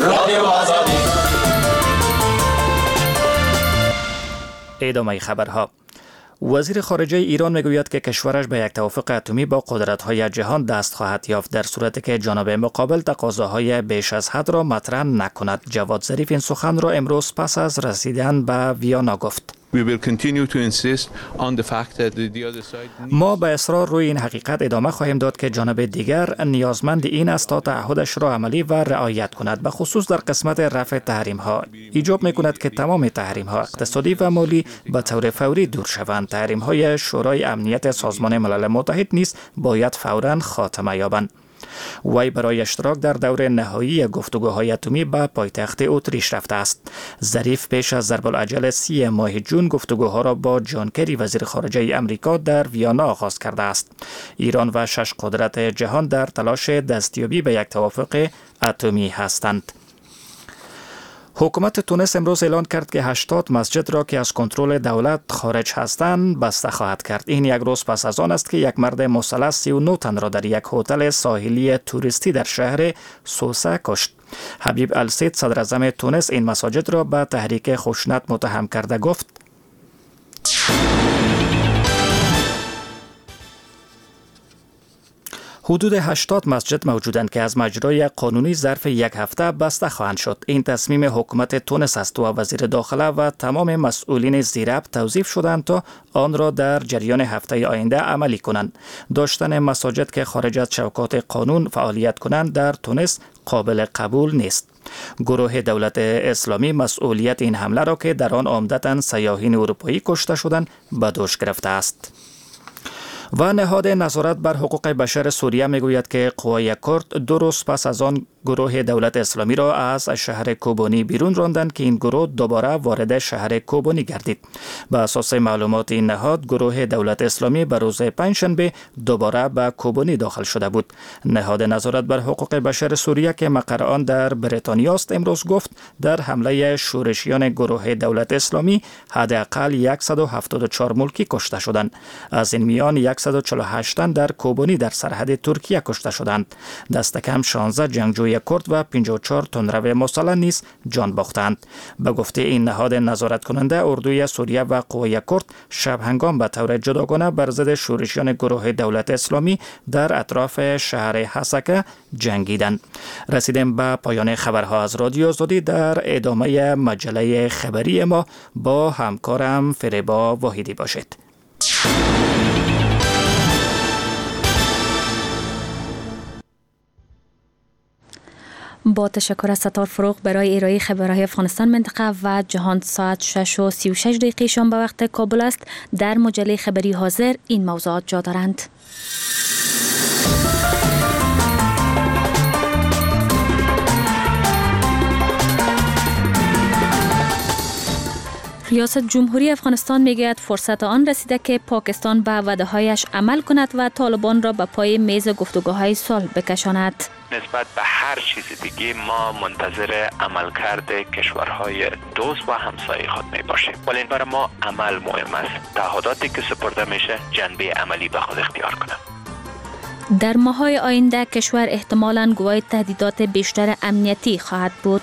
ادامه خبرها. وزیر خارجه ایران میگوید که کشورش به یک توافق اتمی با قدرت‌های جهان دست خواهد یافت در صورتی که جانب مقابل تقاضاهای بیش از حد را مطرح نکند. جواد ظریف این سخن را امروز پس از رسیدن به ویانا گفت. ما به اصرار روی این حقیقت ادامه خواهیم داد که جانب دیگر نیازمند این است تا تعهدش را عملی و رعایت کند، به خصوص در قسمت رفع تحریم ها. ایجاب می کند که تمام تحریم ها اقتصادی و مالی به طور فوری دور شوند. تحریم های شورای امنیت سازمان ملل متحد نیز باید فوراً خاتمه یابند. وی برای اشتراک در دور نهایی گفتگوهای اتمی به پایتخت اتریش رفته است. ظریف پیش از ضرب العجل سی ماه جون گفتگوها را با جان کری وزیر خارجه امریکا در ویانا آغاز کرده است. ایران و شش قدرت جهان در تلاش دستیابی به یک توافق اتمی هستند. حکومت تونس امروز اعلان کرد که هشتاد مسجد را که از کنترل دولت خارج هستند بسته خواهد کرد. این یک روز پس از آن است که یک مرد مسلح سی و نه تن را در یک هتل ساحلی توریستی در شهر سوسه کشت. حبیب السید صدر اعظم تونس این مساجد را به تحریک خشونت متهم کرده گفت حدود هشتاد مسجد موجودند که از مجرای قانونی ظرف یک هفته بسته خواهند شد. این تصمیم حکومت تونس است و وزیر داخله و تمام مسئولین زیراب توظیف شدند تا آن را در جریان هفته آینده عملی کنند. داشتن مساجد که خارج از چوکات قانون فعالیت کنند در تونس قابل قبول نیست. گروه دولت اسلامی مسئولیت این حمله را که در آن عمدتاً سیاحین اروپایی کشته شدند به دوش گرفته است. و نهاد نظارت بر حقوق بشر سوریه میگوید که قوای کرد دو روز پس از آن گروه دولت اسلامی را از شهر کوبانی بیرون راندند که این گروه دوباره وارد شهر کوبانی گردید. به اساس معلومات این نهاد گروه دولت اسلامی به روز پنجشنبه دوباره به کوبانی داخل شده بود. نهاد نظارت بر حقوق بشر سوریه که مقر آن در بریتانیا است امروز گفت در حمله شورشیان گروه دولت اسلامی حداقل صد و هفتاد و چهار ملکی کشته شدند. از این میان صد و چهل و هشت تن در کوبانی در سرحد ترکیه کشته شدند. دست کم شانزده جنگجوی کرد و پنجاه و چهار تندرو مسلح نیز جان باختند. به گفته این نهاد نظارت کننده اردوی سوریه و قوای کرد شب هنگام به طور جداگانه بر ضد شورشیان گروه دولت اسلامی در اطراف شهر حسکه جنگیدند. رسیدیم به پایان خبرها از رادیو آزادی. در ادامه مجله خبری ما با همکارم فریبا واحدی باشید. با تشکر از ستار فروغ برای ارائه خبرهای افغانستان منطقه و جهان. ساعت شش و سی و شش دقیقه شام به وقت کابل است. در مجله خبری حاضر این موضوعات جا دارند. ریاست جمهوری افغانستان میگوید فرصت آن رسیده که پاکستان به وعده‌هایش عمل کند و طالبان را به پای میز گفتگوهای صلح بکشاند. نسبت به هر چیز دیگه ما منتظر عملکرد کشورهای دوست و همسایه خود می باشیم، ولی برای ما عمل مهم است. تعهداتی که سپرده میشه جنبه عملی به خود اختیار کنه. در ماه‌های آینده کشور احتمالاً گواه تهدیدات بیشتر امنیتی خواهد بود.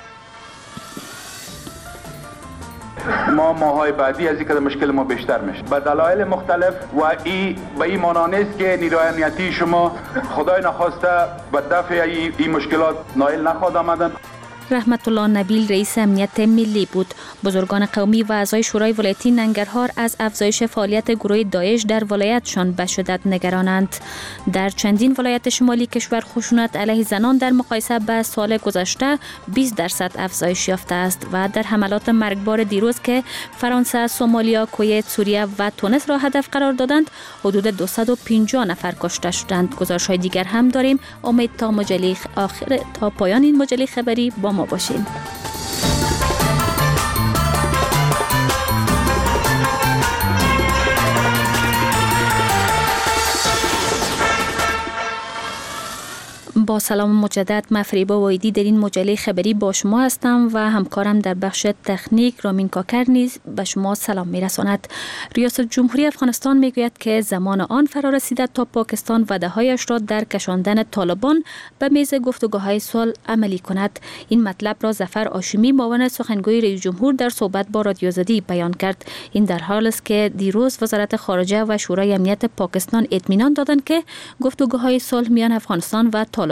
ما ماهای بعدی از اینکه مشکل ما بیشتر میشه به دلایل مختلف و ای به این معنی نیست که نیروی امنیتی شما خدای نخواسته به دفع این مشکلات نائل نخواهد آمدن. رحمت الله نبیل رئیس امنیت ملی بود. بزرگان قومی و اعضای شورای ولایتی ننگرهار از افزایش فعالیت گروه داعش در ولایتشان به شدت نگرانند. در چندین ولایت شمالی کشور خشونت علیه زنان در مقایسه با سال گذشته بیست درصد افزایش یافته است و در حملات مرگبار دیروز که فرانسه، سومالیا، کویت، سوریه و تونس را هدف قرار دادند حدود دویست و پنجاه نفر کشته شدند. گزارش‌های دیگر هم داریم. امید تا مجله آخر تا پایان این مجله خبری با ما باشین. با سلام مجدد، من فریبا واحدی در این مجله خبری با شما هستم و همکارم در بخش تکنیک رامین کاکر نیز به شما سلام میرساند. ریاست جمهوری افغانستان میگوید که زمان آن فرا رسیده تا پاکستان وعده‌هایش را در کشاندن طالبان به میز گفتگوهای صلح عملی کند. این مطلب را ظفر هاشمی معاون سخنگوی رئیس جمهور در صحبت با رادیو آزادی بیان کرد. این در حالی است که دیروز وزارت خارجه و شورای امنیت پاکستان اطمینان دادند که گفتگوهای صلح میان افغانستان و طالبان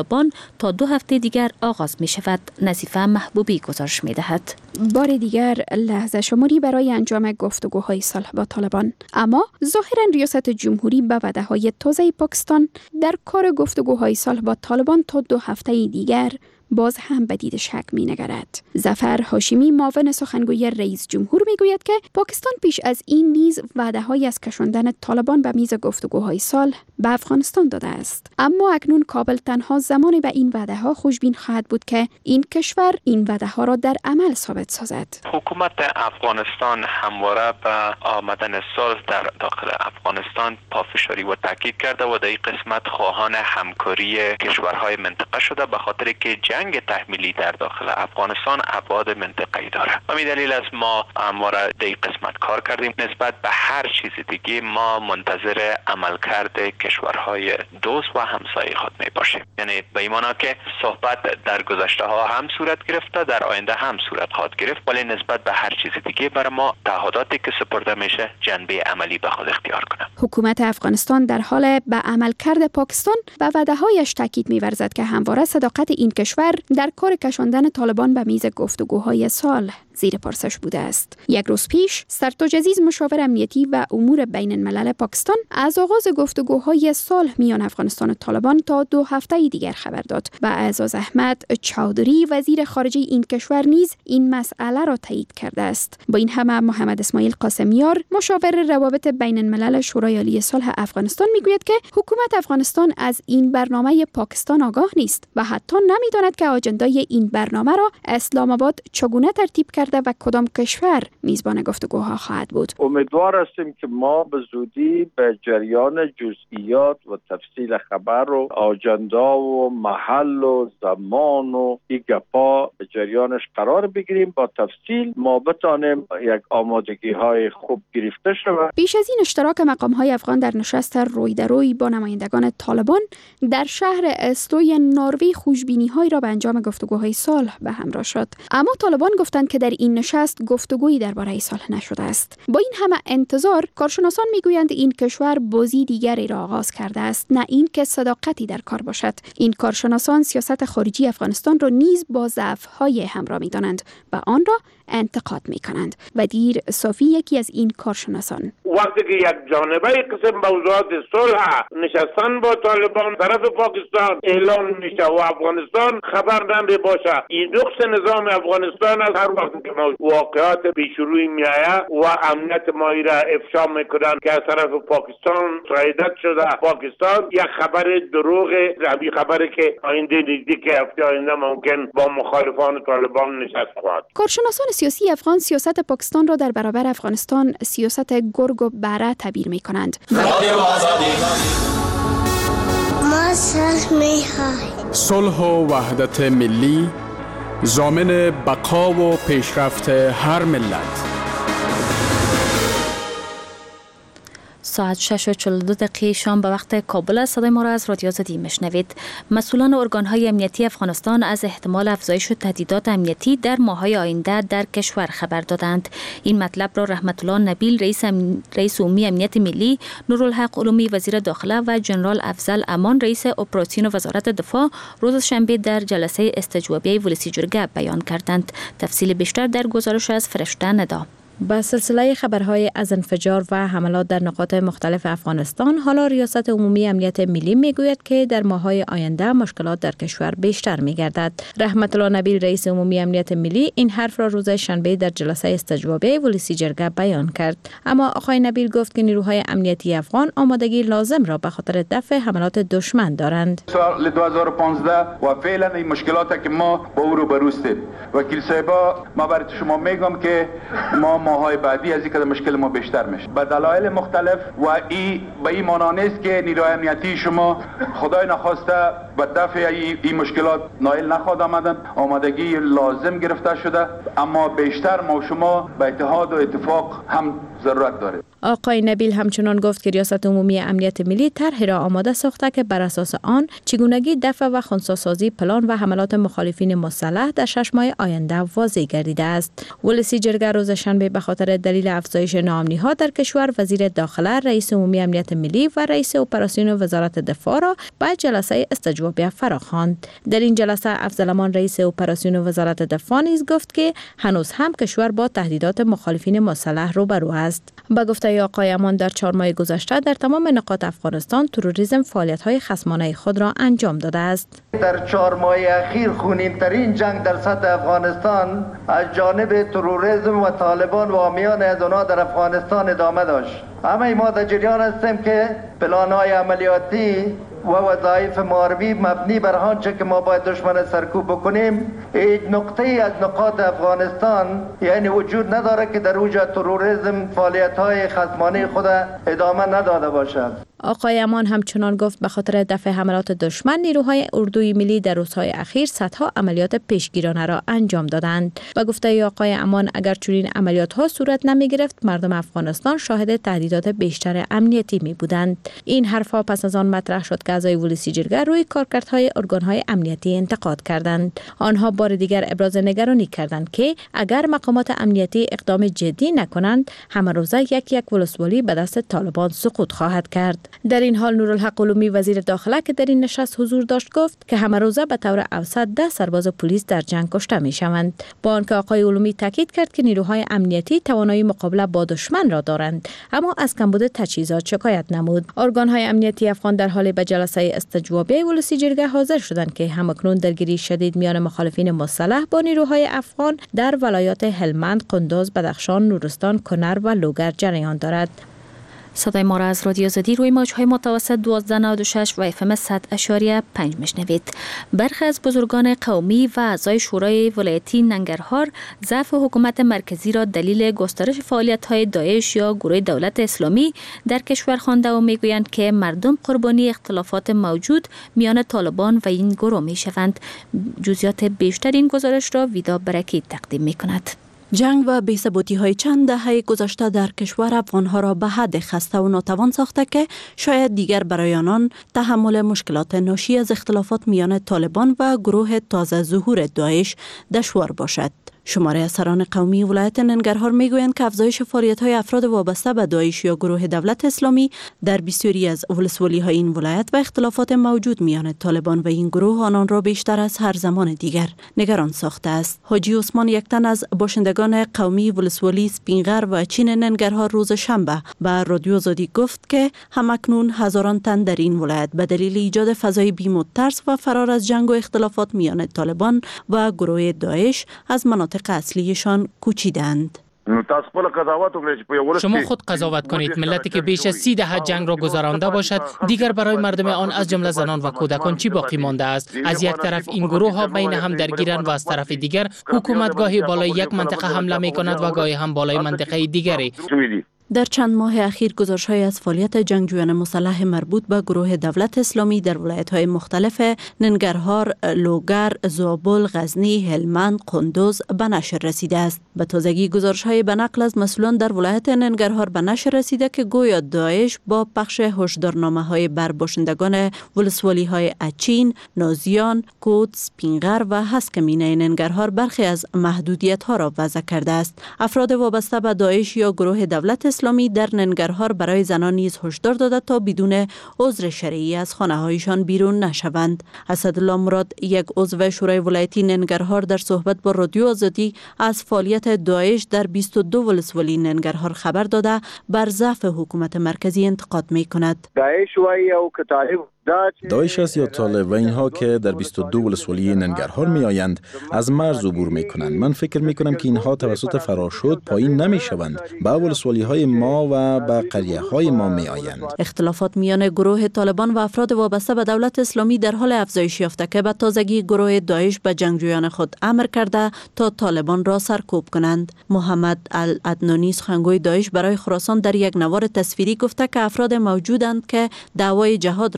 طالبان تا دو هفته دیگر آغاز می شود. نظیفه محبوبی گزارش می دهد. بار دیگر لحظه شماری برای انجام گفتگوهای صلح با طالبان، اما ظاهرا ریاست جمهوری به وعده‌های تازه پاکستان در کار گفتگوهای صلح با طالبان تا دو هفته دیگر باز هم به دید شک می نگرد. ظفر هاشمی معاون سخنگوی رئیس جمهور می گوید که پاکستان پیش از این نیز وعده‌هایی از کشاندن طالبان به میز گفتگوهای صلح به افغانستان داده است. اما اکنون کابل تنها زمانی به این وعده‌ها خوشبین خواهد بود که این کشور این وعده‌ها را در عمل ثابت سازد. حکومت افغانستان همواره به آمدن صلح در داخل افغانستان پافشاری و تاکید کرده و در این قسمت خواهان همکاری کشورهای منطقه شده، به خاطر که جنگ تحمیلی در داخل افغانستان ابعاد منطقه‌ای داره. همین دلیل است ما همواره در این قسمت کار کردیم. نسبت به هر چیز دیگه ما منتظر عملکرد کشورهای دوست و همسایه خود می باشیم. یعنی به این معنی که صحبت در گذشته ها هم صورت گرفته، در آینده هم صورت خواهد گرفت، ولی نسبت به هر چیز دیگه برای ما تعهداتی که سپرده میشه جنبه عملی به خود اختیار کنه. حکومت افغانستان در حال به عملکرد پاکستان و وعده‌هایش تاکید می‌ورزد که همواره صداقت این کشور در کار کشاندن طالبان به میز گفتگوهای صلح زیر پرسش بوده است. یک روز پیش سرتاج عزیز مشاور امنیتی و امور بین الملل پاکستان از آغاز گفتگوهای صلح میان افغانستان و طالبان تا دو هفته دیگر خبر داد و اعزاز احمد چودری وزیر خارجه این کشور نیز این مسئله را تایید کرده است. با این همه محمد اسماعیل قاسمیار مشاور روابط بین الملل شورای عالی صلح افغانستان میگوید که حکومت افغانستان از این برنامه پاکستان آگاه نیست و حتی نمیداند که آجندای این برنامه را اسلام آباد چگونه ترتیب کرده و کدام کشور میزبان گفتگوها خواهد بود. امیدوار هستیم که ما به زودی به جریان جزئیات و تفصیل خبر و آجندا و محل و زمان و این گپا به جریانش قرار بگیریم، با تفصیل ما بتانیم یک آمادگی های خوب گرفته شود. پیش از این اشتراک مقام های افغان در نشست روی در روی با نمایندگان طالبان در شهر اسلوی نروژ خوشبینی های را به انجام گفتگوهای صلح به همراه شد، اما طالبان گفتند که در این نشست گفتگویی درباره صلح نشده است. با این همه انتظار کارشناسان میگویند این کشور بازی دیگری را آغاز کرده است، نه این که صداقتی در کار باشد. این کارشناسان سیاست خارجی افغانستان را نیز با ضعف‌های همراه می‌دانند و آن را انتقاد می‌کنند. و دیر صافی یکی از این کارشناسان: وقتی که یک جانبه قسم موضوعات صلح نشستن با طالبان طرف پاکستان اعلام میشه و افغانستان خبر نمی باشه، این نقص نظام افغانستان از هر وقت که واقعات پیشروی میآید و امنیت ما را افشا میکنن که از طرف پاکستان تایید شده پاکستان یک خبر دروغ، زبی خبری که آینده نزدیک هفته آینده ممکن با مخالفان طالبان نشست خواهد. کارشناسان سیاسی افغان سیاست پاکستان را در برابر افغانستان سیاست گرگ و بره تعبیر میکنند. ما صلح میخواهیم. صلح و وحدت ملی ضامن بقا و پیشرفت هر ملت. ساعت شش و چهل و دو دقیقه شام به وقت کابل است. صدای ما را از رادیو آزادی میشنوید. مسئولان ارگان‌های امنیتی افغانستان از احتمال افزایش تهدیدات امنیتی در ماه‌های آینده در کشور خبر دادند. این مطلب را رحمت الله نبیل رئیس ام... رئیس عمومی امنیت ملی، نورالحق علومی وزیر داخله و جنرال افضل امان رئیس اپراسیون وزارت دفاع روز شنبه در جلسه استجوابیه ولسی جرگه بیان کردند. تفصیل بیشتر در گزارش از فرشته ندا. با سلسله خبرهای از انفجار و حملات در نقاط مختلف افغانستان، حالا ریاست عمومی امنیت ملی میگوید که در ماه‌های آینده مشکلات در کشور بیشتر میگردد. رحمت الله نبیل رئیس عمومی امنیت ملی این حرف را روز شنبه در جلسه استجوابیه ولسی جرگه بیان کرد. اما آقای نبیل گفت که نیروهای امنیتی افغان آمادگی لازم را به خاطر دفع حملات دشمن دارند. سال دو هزار و پانزده و فعلا این مشکلاتی که ما با او روبرو هستیم. وکیل صاحبا، ما برای شما میگم که ما ماهای بعدی از این که مشکل ما بیشتر میشه به دلایل مختلف و این به این معنی نیست که نیروی امنیتی شما خدای نخواسته به دفع این مشکلات نائل نخواهد آمدن. آمادگی لازم گرفته شده، اما بیشتر ما و شما به اتحاد و اتفاق هم ضرورت داریم. آقای نبیل همچنان گفت که ریاست عمومی امنیت ملی طرحی را آماده ساخته که بر اساس آن چگونگی دفع و خنثی‌سازی پلان و حملات مخالفین مسلح در شش ماه آینده واضح گردیده است. ولسی جرگه روز شنبه به خاطر دلیل افزایش ناامنی‌ها در کشور وزیر داخله، رئیس عمومی امنیت ملی و رئیس اپراسیون وزارت دفاع را به جلسه استجوابیه فراخواند. در این جلسه افضل رئیس اپراسیون وزارت دفاع نیز گفت که هنوز هم کشور با تهدیدات مخالفین مسلح روبرو است. با گفته آقای امان در چهار ماه گذشته در تمام نقاط افغانستان تروریسم فعالیت‌های خصمانه خود را انجام داده است. در چهار ماه اخیر خونین‌ترین جنگ در سطح افغانستان از جانب تروریسم و طالبان و حامیان از آنها در افغانستان ادامه داشت. همه ما در جریان هستیم که پلان‌های عملیاتی و وظایف محاربی مبنی بر آنچه که ما باید دشمن سرکوب بکنیم، هیچ نقطه ای از نقاط افغانستان یعنی وجود نداره که در اوج تروریسم فعالیت‌های خصمانه خود ادامه نداده باشد. آقای امان همچنان گفت به خاطر دفع حملات دشمن نیروهای اردوی ملی در روزهای اخیر صدها عملیات پیشگیرانه را انجام دادند. با گفته آقای امان اگر چنین عملیات ها صورت نمی گرفت مردم افغانستان شاهد تهدیدات بیشتر امنیتی می بودند. این حرفها پس از آن مطرح شد که اعضای ولسی جرگه روی کارکردهای ارگانهای امنیتی انتقاد کردند. آنها بار دیگر ابراز نگرانی کردند که اگر مقامات امنیتی اقدام جدی نکنند همه روزه یک یک ولسوالی به دست طالبان سقوط خواهد کرد. در این حال نورالحق علومی وزیر داخله که در این نشست حضور داشت گفت که همه روزه به طور اوسط ده سرباز پلیس در جنگ کشته می شوند. با آنکه آقای علومی تاکید کرد که نیروهای امنیتی توانایی مقابله با دشمن را دارند اما از کمبود تجهیزات شکایت نمود. ارگانهای امنیتی افغان در حال به جلسه استجوابی ولسی جرگه حاضر شدند که همکنون درگیری شدید میان مخالفین مسلح با نیروهای افغان در ولایات هلمند، قندوز، بدخشان، نورستان، کنر و لوگر جریان دارد. صدای ما را از رادیو آزادی روی موج‌های متوسط دوازده نود و شش و اف ام صد اشاریه پنج میشنوید. برخی از بزرگان قومی و اعضای شورای ولایتی ننگرهار ضعف حکومت مرکزی را دلیل گسترش فعالیت‌های داعش یا گروه دولت اسلامی در کشور خوانده و میگویند که مردم قربانی اختلافات موجود میان طالبان و این گروه میشوند. جزئیات بیشتر این گزارش را ویدا برکی تقدیم میکند. جنگ و بی‌ثباتی‌های چند دهه گذشته در کشور افغان‌ها را به حد خسته و ناتوان ساخته که شاید دیگر برای آنان تحمل مشکلات ناشی از اختلافات میان طالبان و گروه تازه ظهور داعش دشوار باشد. شماره از سران قومی ولایت ننگرهار میگویند که افزایش فعالیت‌های افراد وابسته به داعش یا گروه دولت اسلامی در بسیاری از ولسوالی‌های این ولایت و اختلافات موجود میان طالبان و این گروه آنان را بیشتر از هر زمان دیگر نگران ساخته است. حاجی عثمان یک تن از باشندگان قومی ولسوالی سپینغر و چین ننگرهار روز شنبه به رادیو آزادی گفت که همکنون هزاران تن در این ولایت به دلیل ایجاد فضای بیم و ترس و فرار از جنگ و اختلافات میان طالبان و گروه داعش از مناطق اصلیشان کوچیدند. شما خود قضاوت کنید. ملتی که بیش از سی دهه جنگ را گذرانده باشد دیگر برای مردم آن از جمله زنان و کودکان چی باقی مانده است؟ از یک طرف این گروه ها بین هم درگیرند و از طرف دیگر حکومت گاهی بالای یک منطقه حمله می کند و گاهی هم بالای منطقه دیگری. در چند ماه اخیر گزارش‌های از فعالیت جنگجویان مسلح مربوط به گروه دولت اسلامی در ولایت‌های مختلف ننگرهار، لوگر، زابل، غزنی، هلمند، قندوز به نشر رسیده است. به تازگی گزارش‌های به نقل از مسئولان در ولایت ننگرهار به نشر رسیده که گویا داعش با پخش هشدارنامه‌های بر باشندگان ولسوالی‌های اچین، نازیان، کود، سپینغر و هسکمینه ننگرهار برخی از محدودیت‌ها را وضع کرده است. افراد وابسته به داعش یا گروه دولت اسلامی در ننگرهار برای زنان نیز هشدار داده تا بدون عذر شرعی از خانه‌هایشان بیرون نشوند. اسدالله مراد یک عضو شورای ولایتی ننگرهار در صحبت با رادیو آزادی از فعالیت داعش در بیست و دو ولسوالی ننگرهار خبر داده بر ضعف حکومت مرکزی انتقاد می‌کند. داعش و یا کتایب داعش است یا طالب و اینها که در بیست و دو ولسوالی ننگرهار می آیند از مرز عبور می کنند. من فکر می کنم که اینها توسط فراشود پایین نمی شوند، به ولسوالی های ما و به قریه های ما می آیند. اختلافات میان گروه طالبان و افراد وابسته به دولت اسلامی در حال افزایش یافته که به تازگی گروه داعش به جنگجویان خود امر کرده تا طالبان را سرکوب کنند. محمد العدنانی سخنگوی داعش برای خراسان در یک نوار تصویری گفته که افراد موجودند که دعوای جهاد را در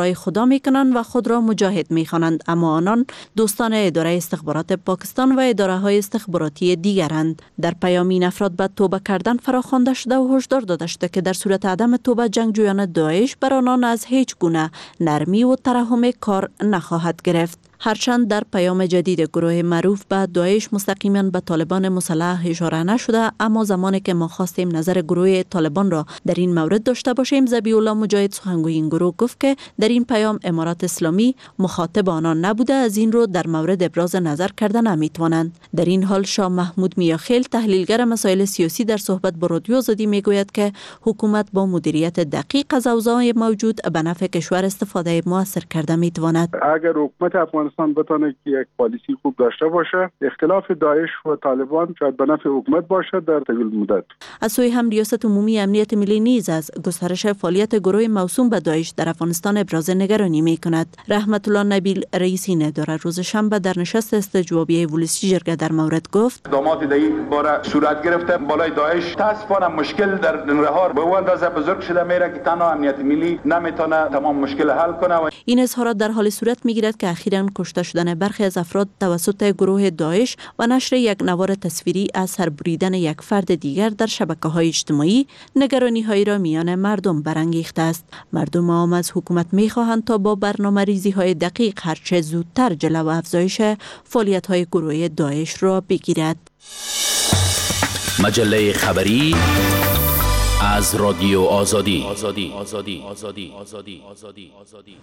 یارای خدا می کنند و خود را مجاهد می خوانند، اما آنان دوستان اداره استخبارات پاکستان و اداره های استخباراتی دیگرند. در پیام این افراد به توبه کردن فراخوانده شده و هشدار داده شده که در صورت عدم توبه جنگجویان داعش بر آنان از هیچ گونه نرمی و ترحم کار نخواهد گرفت. هرچند در پیام جدید گروه معروف به داعش مستقیما به طالبان مسلح اشاره نشده، اما زمانی که ما خواستیم نظر گروه طالبان را در این مورد داشته باشیم، ذبیح الله مجاهد سخنگوی این گروه گفت که در این پیام امارات اسلامی مخاطب آنان نبوده، از این رو در مورد ابراز نظر کرده نمیتوانند. در این حال شاه محمود میاخیل تحلیلگر مسائل سیاسی در صحبت با رادیو آزادی میگوید که حکومت با مدیریت دقیق از اوضاع موجود به نفع کشور استفاده موثر کرده میتواند. اگر حکومت افغانستان بتونه که یک پالیسی خوب داشته باشه، اختلاف داعش و طالبان شاید به نفع حکومت باشه در طویل مدت. از سوی هم ریاست عمومی امنیت ملی نیز از گسترش فعالیت گروه موسوم به داعش در افغانستان ابراز نگرانی میکند. رحمت الله نبیل رئیس این اداره روز شنبه در نشست استجوابی ولسی جرگه در مورد گفت: اقدامات در این باره صورت گرفته بالای داعش متاسفانه مشکل در ننگرهار به اون اندازه بزرگ شده میره که تنها امنیت ملی نمیتونه تمام مشکل حل کنه. این اظهارات در حال صورت میگیرد که اخیراً کشته شدن برخی از افراد توسط گروه داعش و نشر یک نوار تصویری از سربریدن یک فرد دیگر در شبکه‌های اجتماعی نگرانی‌هایی را میان مردم برانگیخته است. مردم عام از حکومت می‌خواهند تا با برنامه‌ریزی‌های دقیق هرچه زودتر جلو افزایش فعالیت‌های گروه داعش را بگیرد. مجله خبری از رادیو آزادی. آزادی آزادی آزادی آزادی آزادی آزادی.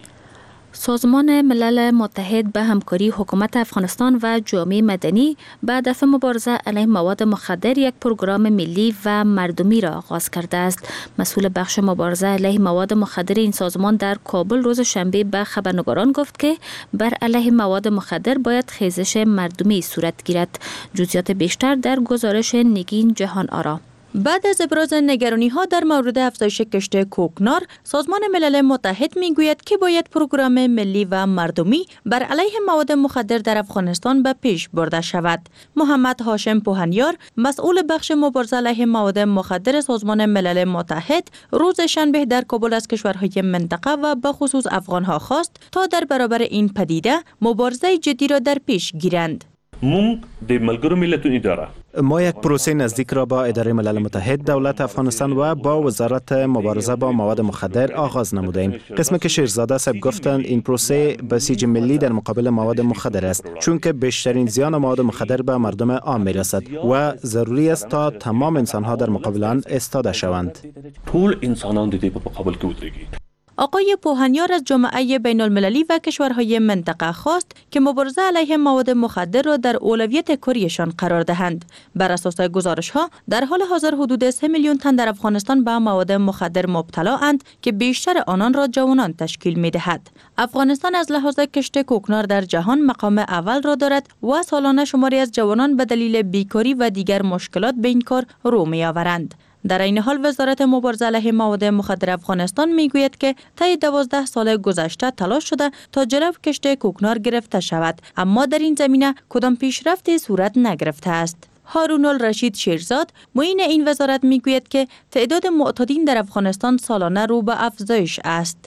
سازمان ملل متحد به همکاری حکومت افغانستان و جامعه مدنی به هدف مبارزه علیه مواد مخدر یک پروگرام ملی و مردمی را آغاز کرده است. مسئول بخش مبارزه علیه مواد مخدر این سازمان در کابل روز شنبه به خبرنگاران گفت که بر علیه مواد مخدر باید خیزش مردمی صورت گیرد. جزئیات بیشتر در گزارش نگین جهان آرا. بعد از ابراز نگرانی‌ها در مورد افزایش کشت کوکنار، سازمان ملل متحد میگوید که باید پروگرام ملی و مردمی بر علیه مواد مخدر در افغانستان به پیش برده شود. محمد هاشم پوهنیار، مسئول بخش مبارزه علیه مواد مخدر سازمان ملل متحد، روز شنبه در کابل از کشورهای منطقه و به خصوص افغان‌ها خواست تا در برابر این پدیده مبارزه جدی را در پیش گیرند. مونږ د ملګرو ملتونو اداره ما یک پروسه نزدیک را با اداره ملل متحد، دولت افغانستان و با وزارت مبارزه با مواد مخدر آغاز نمودیم. قسم که شیرزاده صاحب گفتند این پروسه بسیج ملی در مقابل مواد مخدر است، چون که بیشترین زیان مواد مخدر به مردم عام میرسد و ضروری است تا تمام انسانها در مقابل آن ایستاده شوند. ټول انسانان د دې په مقابل کې ودرېږي. آقای پوهنیار از جامعه بین المللی و کشورهای منطقه خواست که مبارزه علیه مواد مخدر را در اولویت کاریشان قرار دهند. بر اساس گزارش ها در حال حاضر حدود سه میلیون تن در افغانستان به مواد مخدر مبتلا اند که بیشتر آنان را جوانان تشکیل می دهد. افغانستان از لحاظ کشت کوکنار در جهان مقام اول را دارد و سالانه شماری از جوانان به دلیل بیکاری و دیگر مشکلات به این کار رو می آورند. در این حال وزارت مبارزه علیه مواد مخدر افغانستان میگوید که طی دوازده سال گذشته تلاش شده تا جلو کشت کوکنار گرفته شود، اما در این زمینه کدام پیشرفتی صورت نگرفته است. هارون الرشید شیرزاد، معین این وزارت میگوید که تعداد معتادین در افغانستان سالانه رو به افزایش است.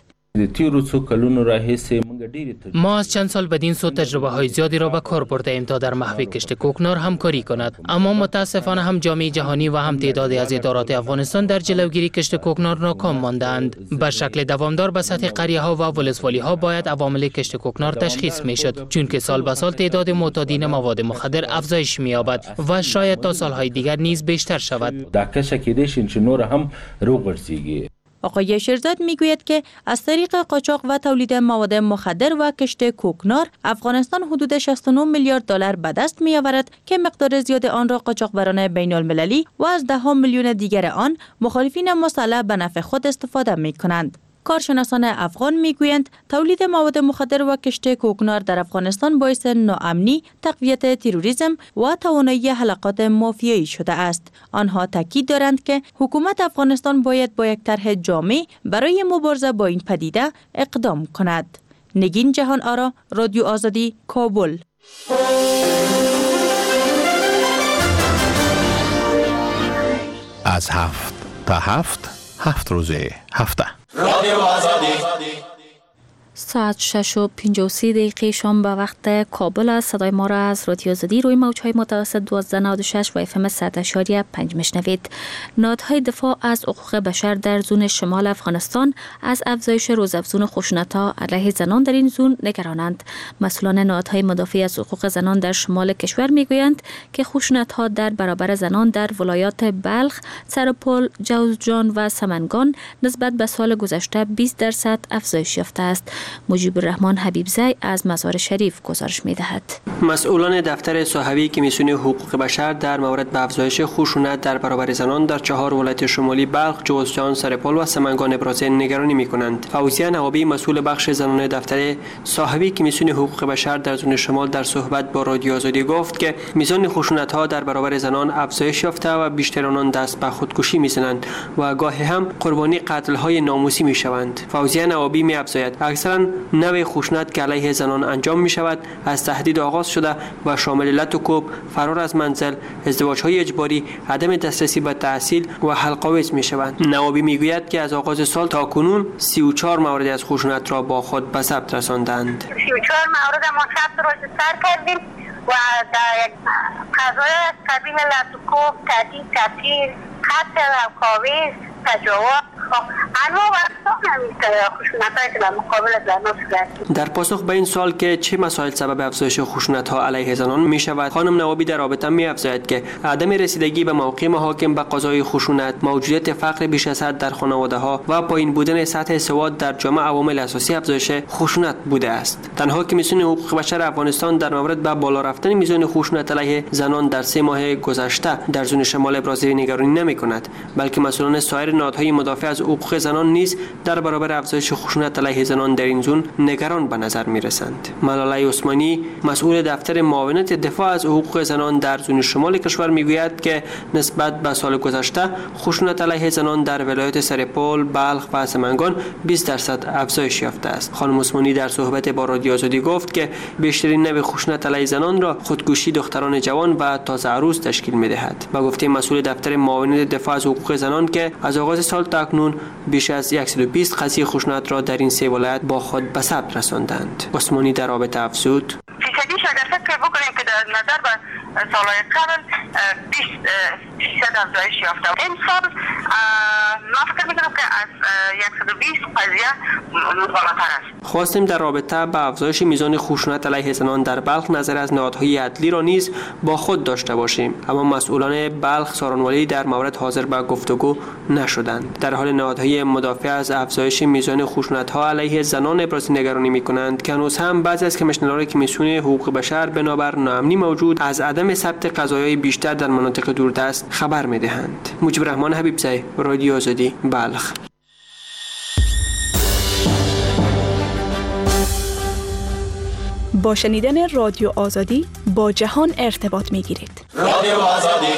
ما از چند سال بدین سو تجربه های زیادی را به کار برده ایم تا در محو کشت کوکنار همکاری کند، اما متاسفانه هم جامعه جهانی و هم تعدادی از ادارات افغانستان در جلوگیری کشت کوکنار ناکام ماندند. به شکل دوامدار به سطح قریه ها و ولسوالی ها باید عوامل کشت کوکنار تشخیص می شد، چون که سال به سال تعداد معتادین مواد مخدر افزایش می یابد و شاید تا سالهای دیگر نیز بیشتر شود. آقای شیرزاد میگوید که از طریق قاچاق و تولید مواد مخدر و کشت کوکنار افغانستان حدود شصت و نه میلیارد دلار به دست میآورد که مقدار زیاد آن را قاچاقبران بین المللی و از ده میلیون دیگر آن مخالفین مسلح به نفع خود استفاده می کنند. کارشناسان افغان میگویند تولید مواد مخدر و کشت کوکنار در افغانستان باعث ناامنی، تقویت تروریسم و توانایی حلقات مافیایی شده است. آنها تاکید دارند که حکومت افغانستان باید با یک طرح جامع برای مبارزه با این پدیده اقدام کند. نگین جهان آرا، رادیو آزادی، کابل. از هفت تا هفت، هفت روزه هفته. رادیو آزادی ساعت شش و پنجاه و سه دقیقه شام به وقت کابل است. صدای ما را از رادیو آزادی روی موج‌های متوسط دوازده نود و شش و اف ام صد و پنج میشنوید. نهادهای دفاع از حقوق بشر در زون شمال افغانستان از افزایش روزافزون خشونت‌ها علیه زنان در این زون نگرانند. مسئولان نهادهای مدافع از حقوق زنان در شمال کشور میگویند که خشونت‌ها در برابر زنان در ولایات بلخ، سرپل، جوزجان و سمنگان نسبت به سال گذشته بیست درصد افزایش یافته است. مجیب الرحمن حبیبزی از مزار شریف گزارش می‌دهد. مسئولان دفتر صحوی کمیسیون حقوق بشر در مورد به افزایش خشونت در برابر زنان در چهار ولایت شمالی بلخ، جوزجان، سرپل و سمنگان ابراز نگرانی می‌کنند. فوزیه نوابی مسئول بخش زنان دفتر صحوی کمیسیون حقوق بشر در زون شمال در صحبت با رادیو آزادی گفت که میزان خشونت‌ها در برابر زنان افزایش یافته و بیشتر آنان دست به خودکشی می‌زنند و گاهی هم قربانی قتل‌های ناموسی می‌شوند. فوزیه نوابی می‌افزاید اکثرا نوع خشونت که علیه زنان انجام می‌شود از تهدید آغاز شده و شامل لط و کوب، فرار از منزل، ازدواج‌های اجباری، عدم دسترسی به تحصیل و حلق‌آویز می‌شوند. نوابی می‌گوید که از آغاز سال تا کنون سی و چهار مورد از خشونت را با خود به ثبت رساندند. سی و چهار مورد ما ثبت را سر کردیم و در قضایا از قبیل لط و کوب، تهدید، تفکیر، قتل، حلق‌آویز، تجاوز، انواع و اقسام خشونت‌هایی که در مقابل زنان صورت. در پاسخ به این سوال که چه مسائل سبب افزایش خشونت‌ها علیه زنان می‌شود، خانم نوابی در رابطه می‌افزاید که عدم رسیدگی به موقع محاکم به قضای خشونت، موجودیت فقر بیش از حد در خانواده‌ها و پایین بودن سطح سواد در جامعه عوامل اساسی افزایش خشونت بوده است. تنها کمیسیون حقوق بشر افغانستان در مورد به بالا رفتن میزان خشونت علیه زنان در سه ماه گذشته در زون شمال ابراز نگرانی نمی‌کند، بلکه مسئولان سایر نهادهای مدافع از حقوق زنان نیز در برابر افزایش خشونت علیه زنان در این زون نگران به نظر می‌رسند. ملاله عثمانی مسئول دفتر معاونت دفاع از حقوق زنان در زون شمال کشور میگوید که نسبت به سال گذشته خشونت علیه زنان در ولایت سرپل، بلخ و سمنگان بیست درصد افزایش یافته است. خانم عثمانی در صحبت با رادیو آزادی گفت که بیشترین نوع خشونت علیه زنان را خودکشی دختران جوان و تازه عروس تشکیل می‌دهد. و گفته مسئول دفتر معاونت دفاع از حقوق زنان که از آغاز سال تا اکنون بیش از صد و بیست قضیه خشونت را در این سه ولایت با خود به ثبت رساندند. عثمانی در رابطه افزود: فیصدیش اگر فکر بکنیم که در نظر به سالهای قبل بیست فیصد افزایش یافته. این سال ما فکر می‌کنم که از صد و بیست قضیه بالاتر است. خواستیم در رابطه با افزایش میزان خشونت علیه زنان در بلخ نظر از نهادهای عدلی را نیز با خود داشته باشیم، اما مسئولان بلخ سارانوالی در مورد حاضر به گفتگو نشدند. در حال نهادهای مدافع از افزایش میزان خشونت‌ها علیه زنان ابراز نگرانی می‌کنند که هنوز هم بعضی از کمیسیونران کمیسیون حقوق بشر بنابر ناامنی موجود از عدم ثبت قضایای بیشتر در مناطق دوردست خبر می‌دهند. مجیب الرحمن حبیبزی، رادیو آزادی، بلخ. با شنیدن رادیو آزادی با جهان ارتباط می‌گیرید. رادیو آزادی.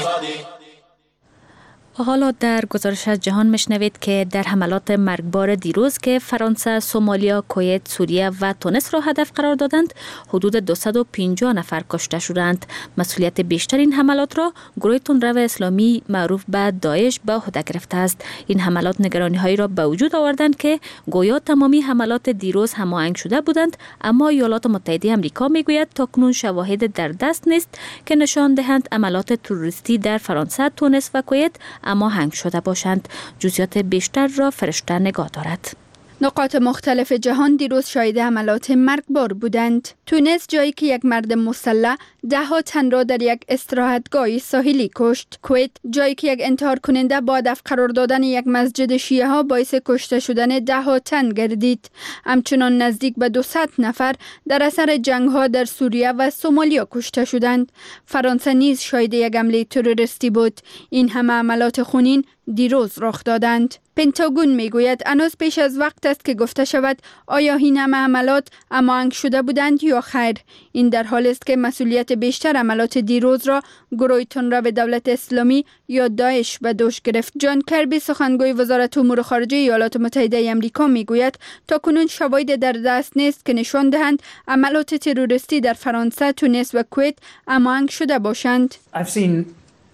حالا در گزارش از جهان میشنوید که در حملات مرگبار دیروز که فرانسه، سومالیا، کویت، سوریه و تونس را هدف قرار دادند، حدود دویست و پنجاه نفر کشته شدند. مسئولیت بیشتر این حملات را گروه تندرو اسلامی معروف به داعش به عهده گرفته است. این حملات نگرانی‌هایی را به وجود آوردند که گویا تمامی حملات دیروز هماهنگ شده بودند، اما ایالات متحده آمریکا میگوید تاکنون شواهد در دست نیست که نشان دهند عملات تروریستی در فرانسه، تونس و کویت اما هنگ شده باشند. جزئیات بیشتر را فرشته نگاه دارد. نقاط مختلف جهان دیروز شاهد حملات مرگبار بودند. تونس جایی که یک مرد مسلح ده ها تن را در یک استراحتگاه ساحلی کشت. کویت جایی که یک انتحار کننده با هدف قرار دادن یک مسجد شیعه ها باعث کشته شدن ده ها تن گردید. همچنان نزدیک به دویست نفر در اثر جنگ ها در سوریه و سومالیا کشته شدند. فرانسه نیز شاهد یک حمله تروریستی بود. این همه حملات خونین دیروز رخ دادند. پنتاگون میگوید هنوز پیش از وقت است که گفته شود آیا این همه حملات هماهنگ شده بودند یا خیر. این در حال است که مسئولیت بیشتر حملات دیروز را گروه تندرو دولت اسلامی یا داعش به دوش گرفت. جان کربی سخنگوی وزارت امور خارجه ایالات متحده آمریکا میگوید تاکنون شواهد در دست نیست که نشان دهند عملات تروریستی در فرانسه، تونس و کویت هماهنگ شده باشند.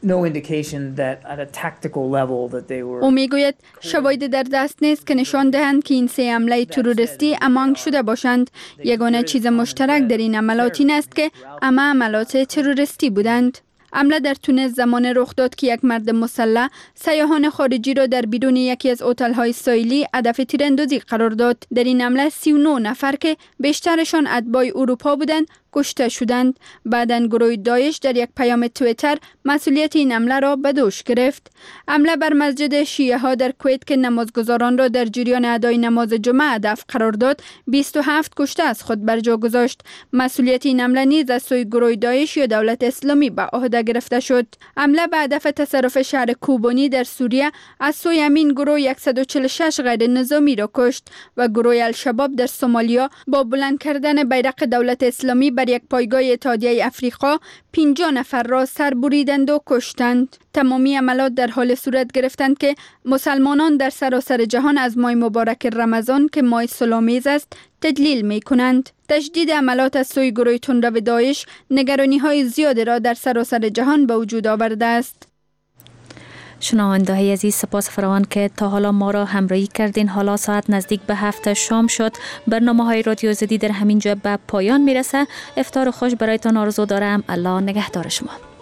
او میگوید شواهدی در دست نیست که نشان دهند که این سه حمله تروریستی امانگ شده باشند. یگانه چیز مشترک در این عملات این است که همه عملات تروریستی بودند. حمله در تونس زمان رخ داد که یک مرد مسلح سیاحان خارجی را در بیرون یکی از هتل‌های ساحلی هدف تیراندازی قرار داد. در این حمله سی و نه نفر که بیشترشان اتباع اروپا بودند کشته شدند. بعداً گروه داعش در یک پیام توییتر مسئولیت این حمله را به دوش گرفت. حمله بر مسجد شیعه ها در کویت که نمازگزاران را در جریان ادای نماز جمعه هدف قرار داد، بیست و هفت کشته از خود بر جا گذاشت. مسئولیت این حمله نیز از سوی گروه داعش یا دولت اسلامی به عهده گرفته شد. حمله به هدف تصرف شهر کوبانی در سوریه از سوی همین گروه صد و چهل و شش غیر نظامی را کشت و گروه الشباب در سومالیا با بلند کردن بیرق دولت اسلامی بر یک پایگاه اتحادیه افریقا پنجاه نفر را سر بریدند و کشتند. تمامی عملات در حال صورت گرفتند که مسلمانان در سراسر جهان از ماه مبارک رمضان که ماه صلح‌آمیز است تدلیل می کنند. تشدید عملات از سوی گروه تندرو داعش نگرانی های زیادی را در سراسر جهان به وجود آورده است. شنونده های عزیز، سپاس فراوان که تا حالا ما را همراهی کردین. حالا ساعت نزدیک به هفت شام شد. برنامه های رادیو آزادی در همین جا به پایان میرسه. افطار خوش برایتان آرزو دارم. الله نگهدار شما.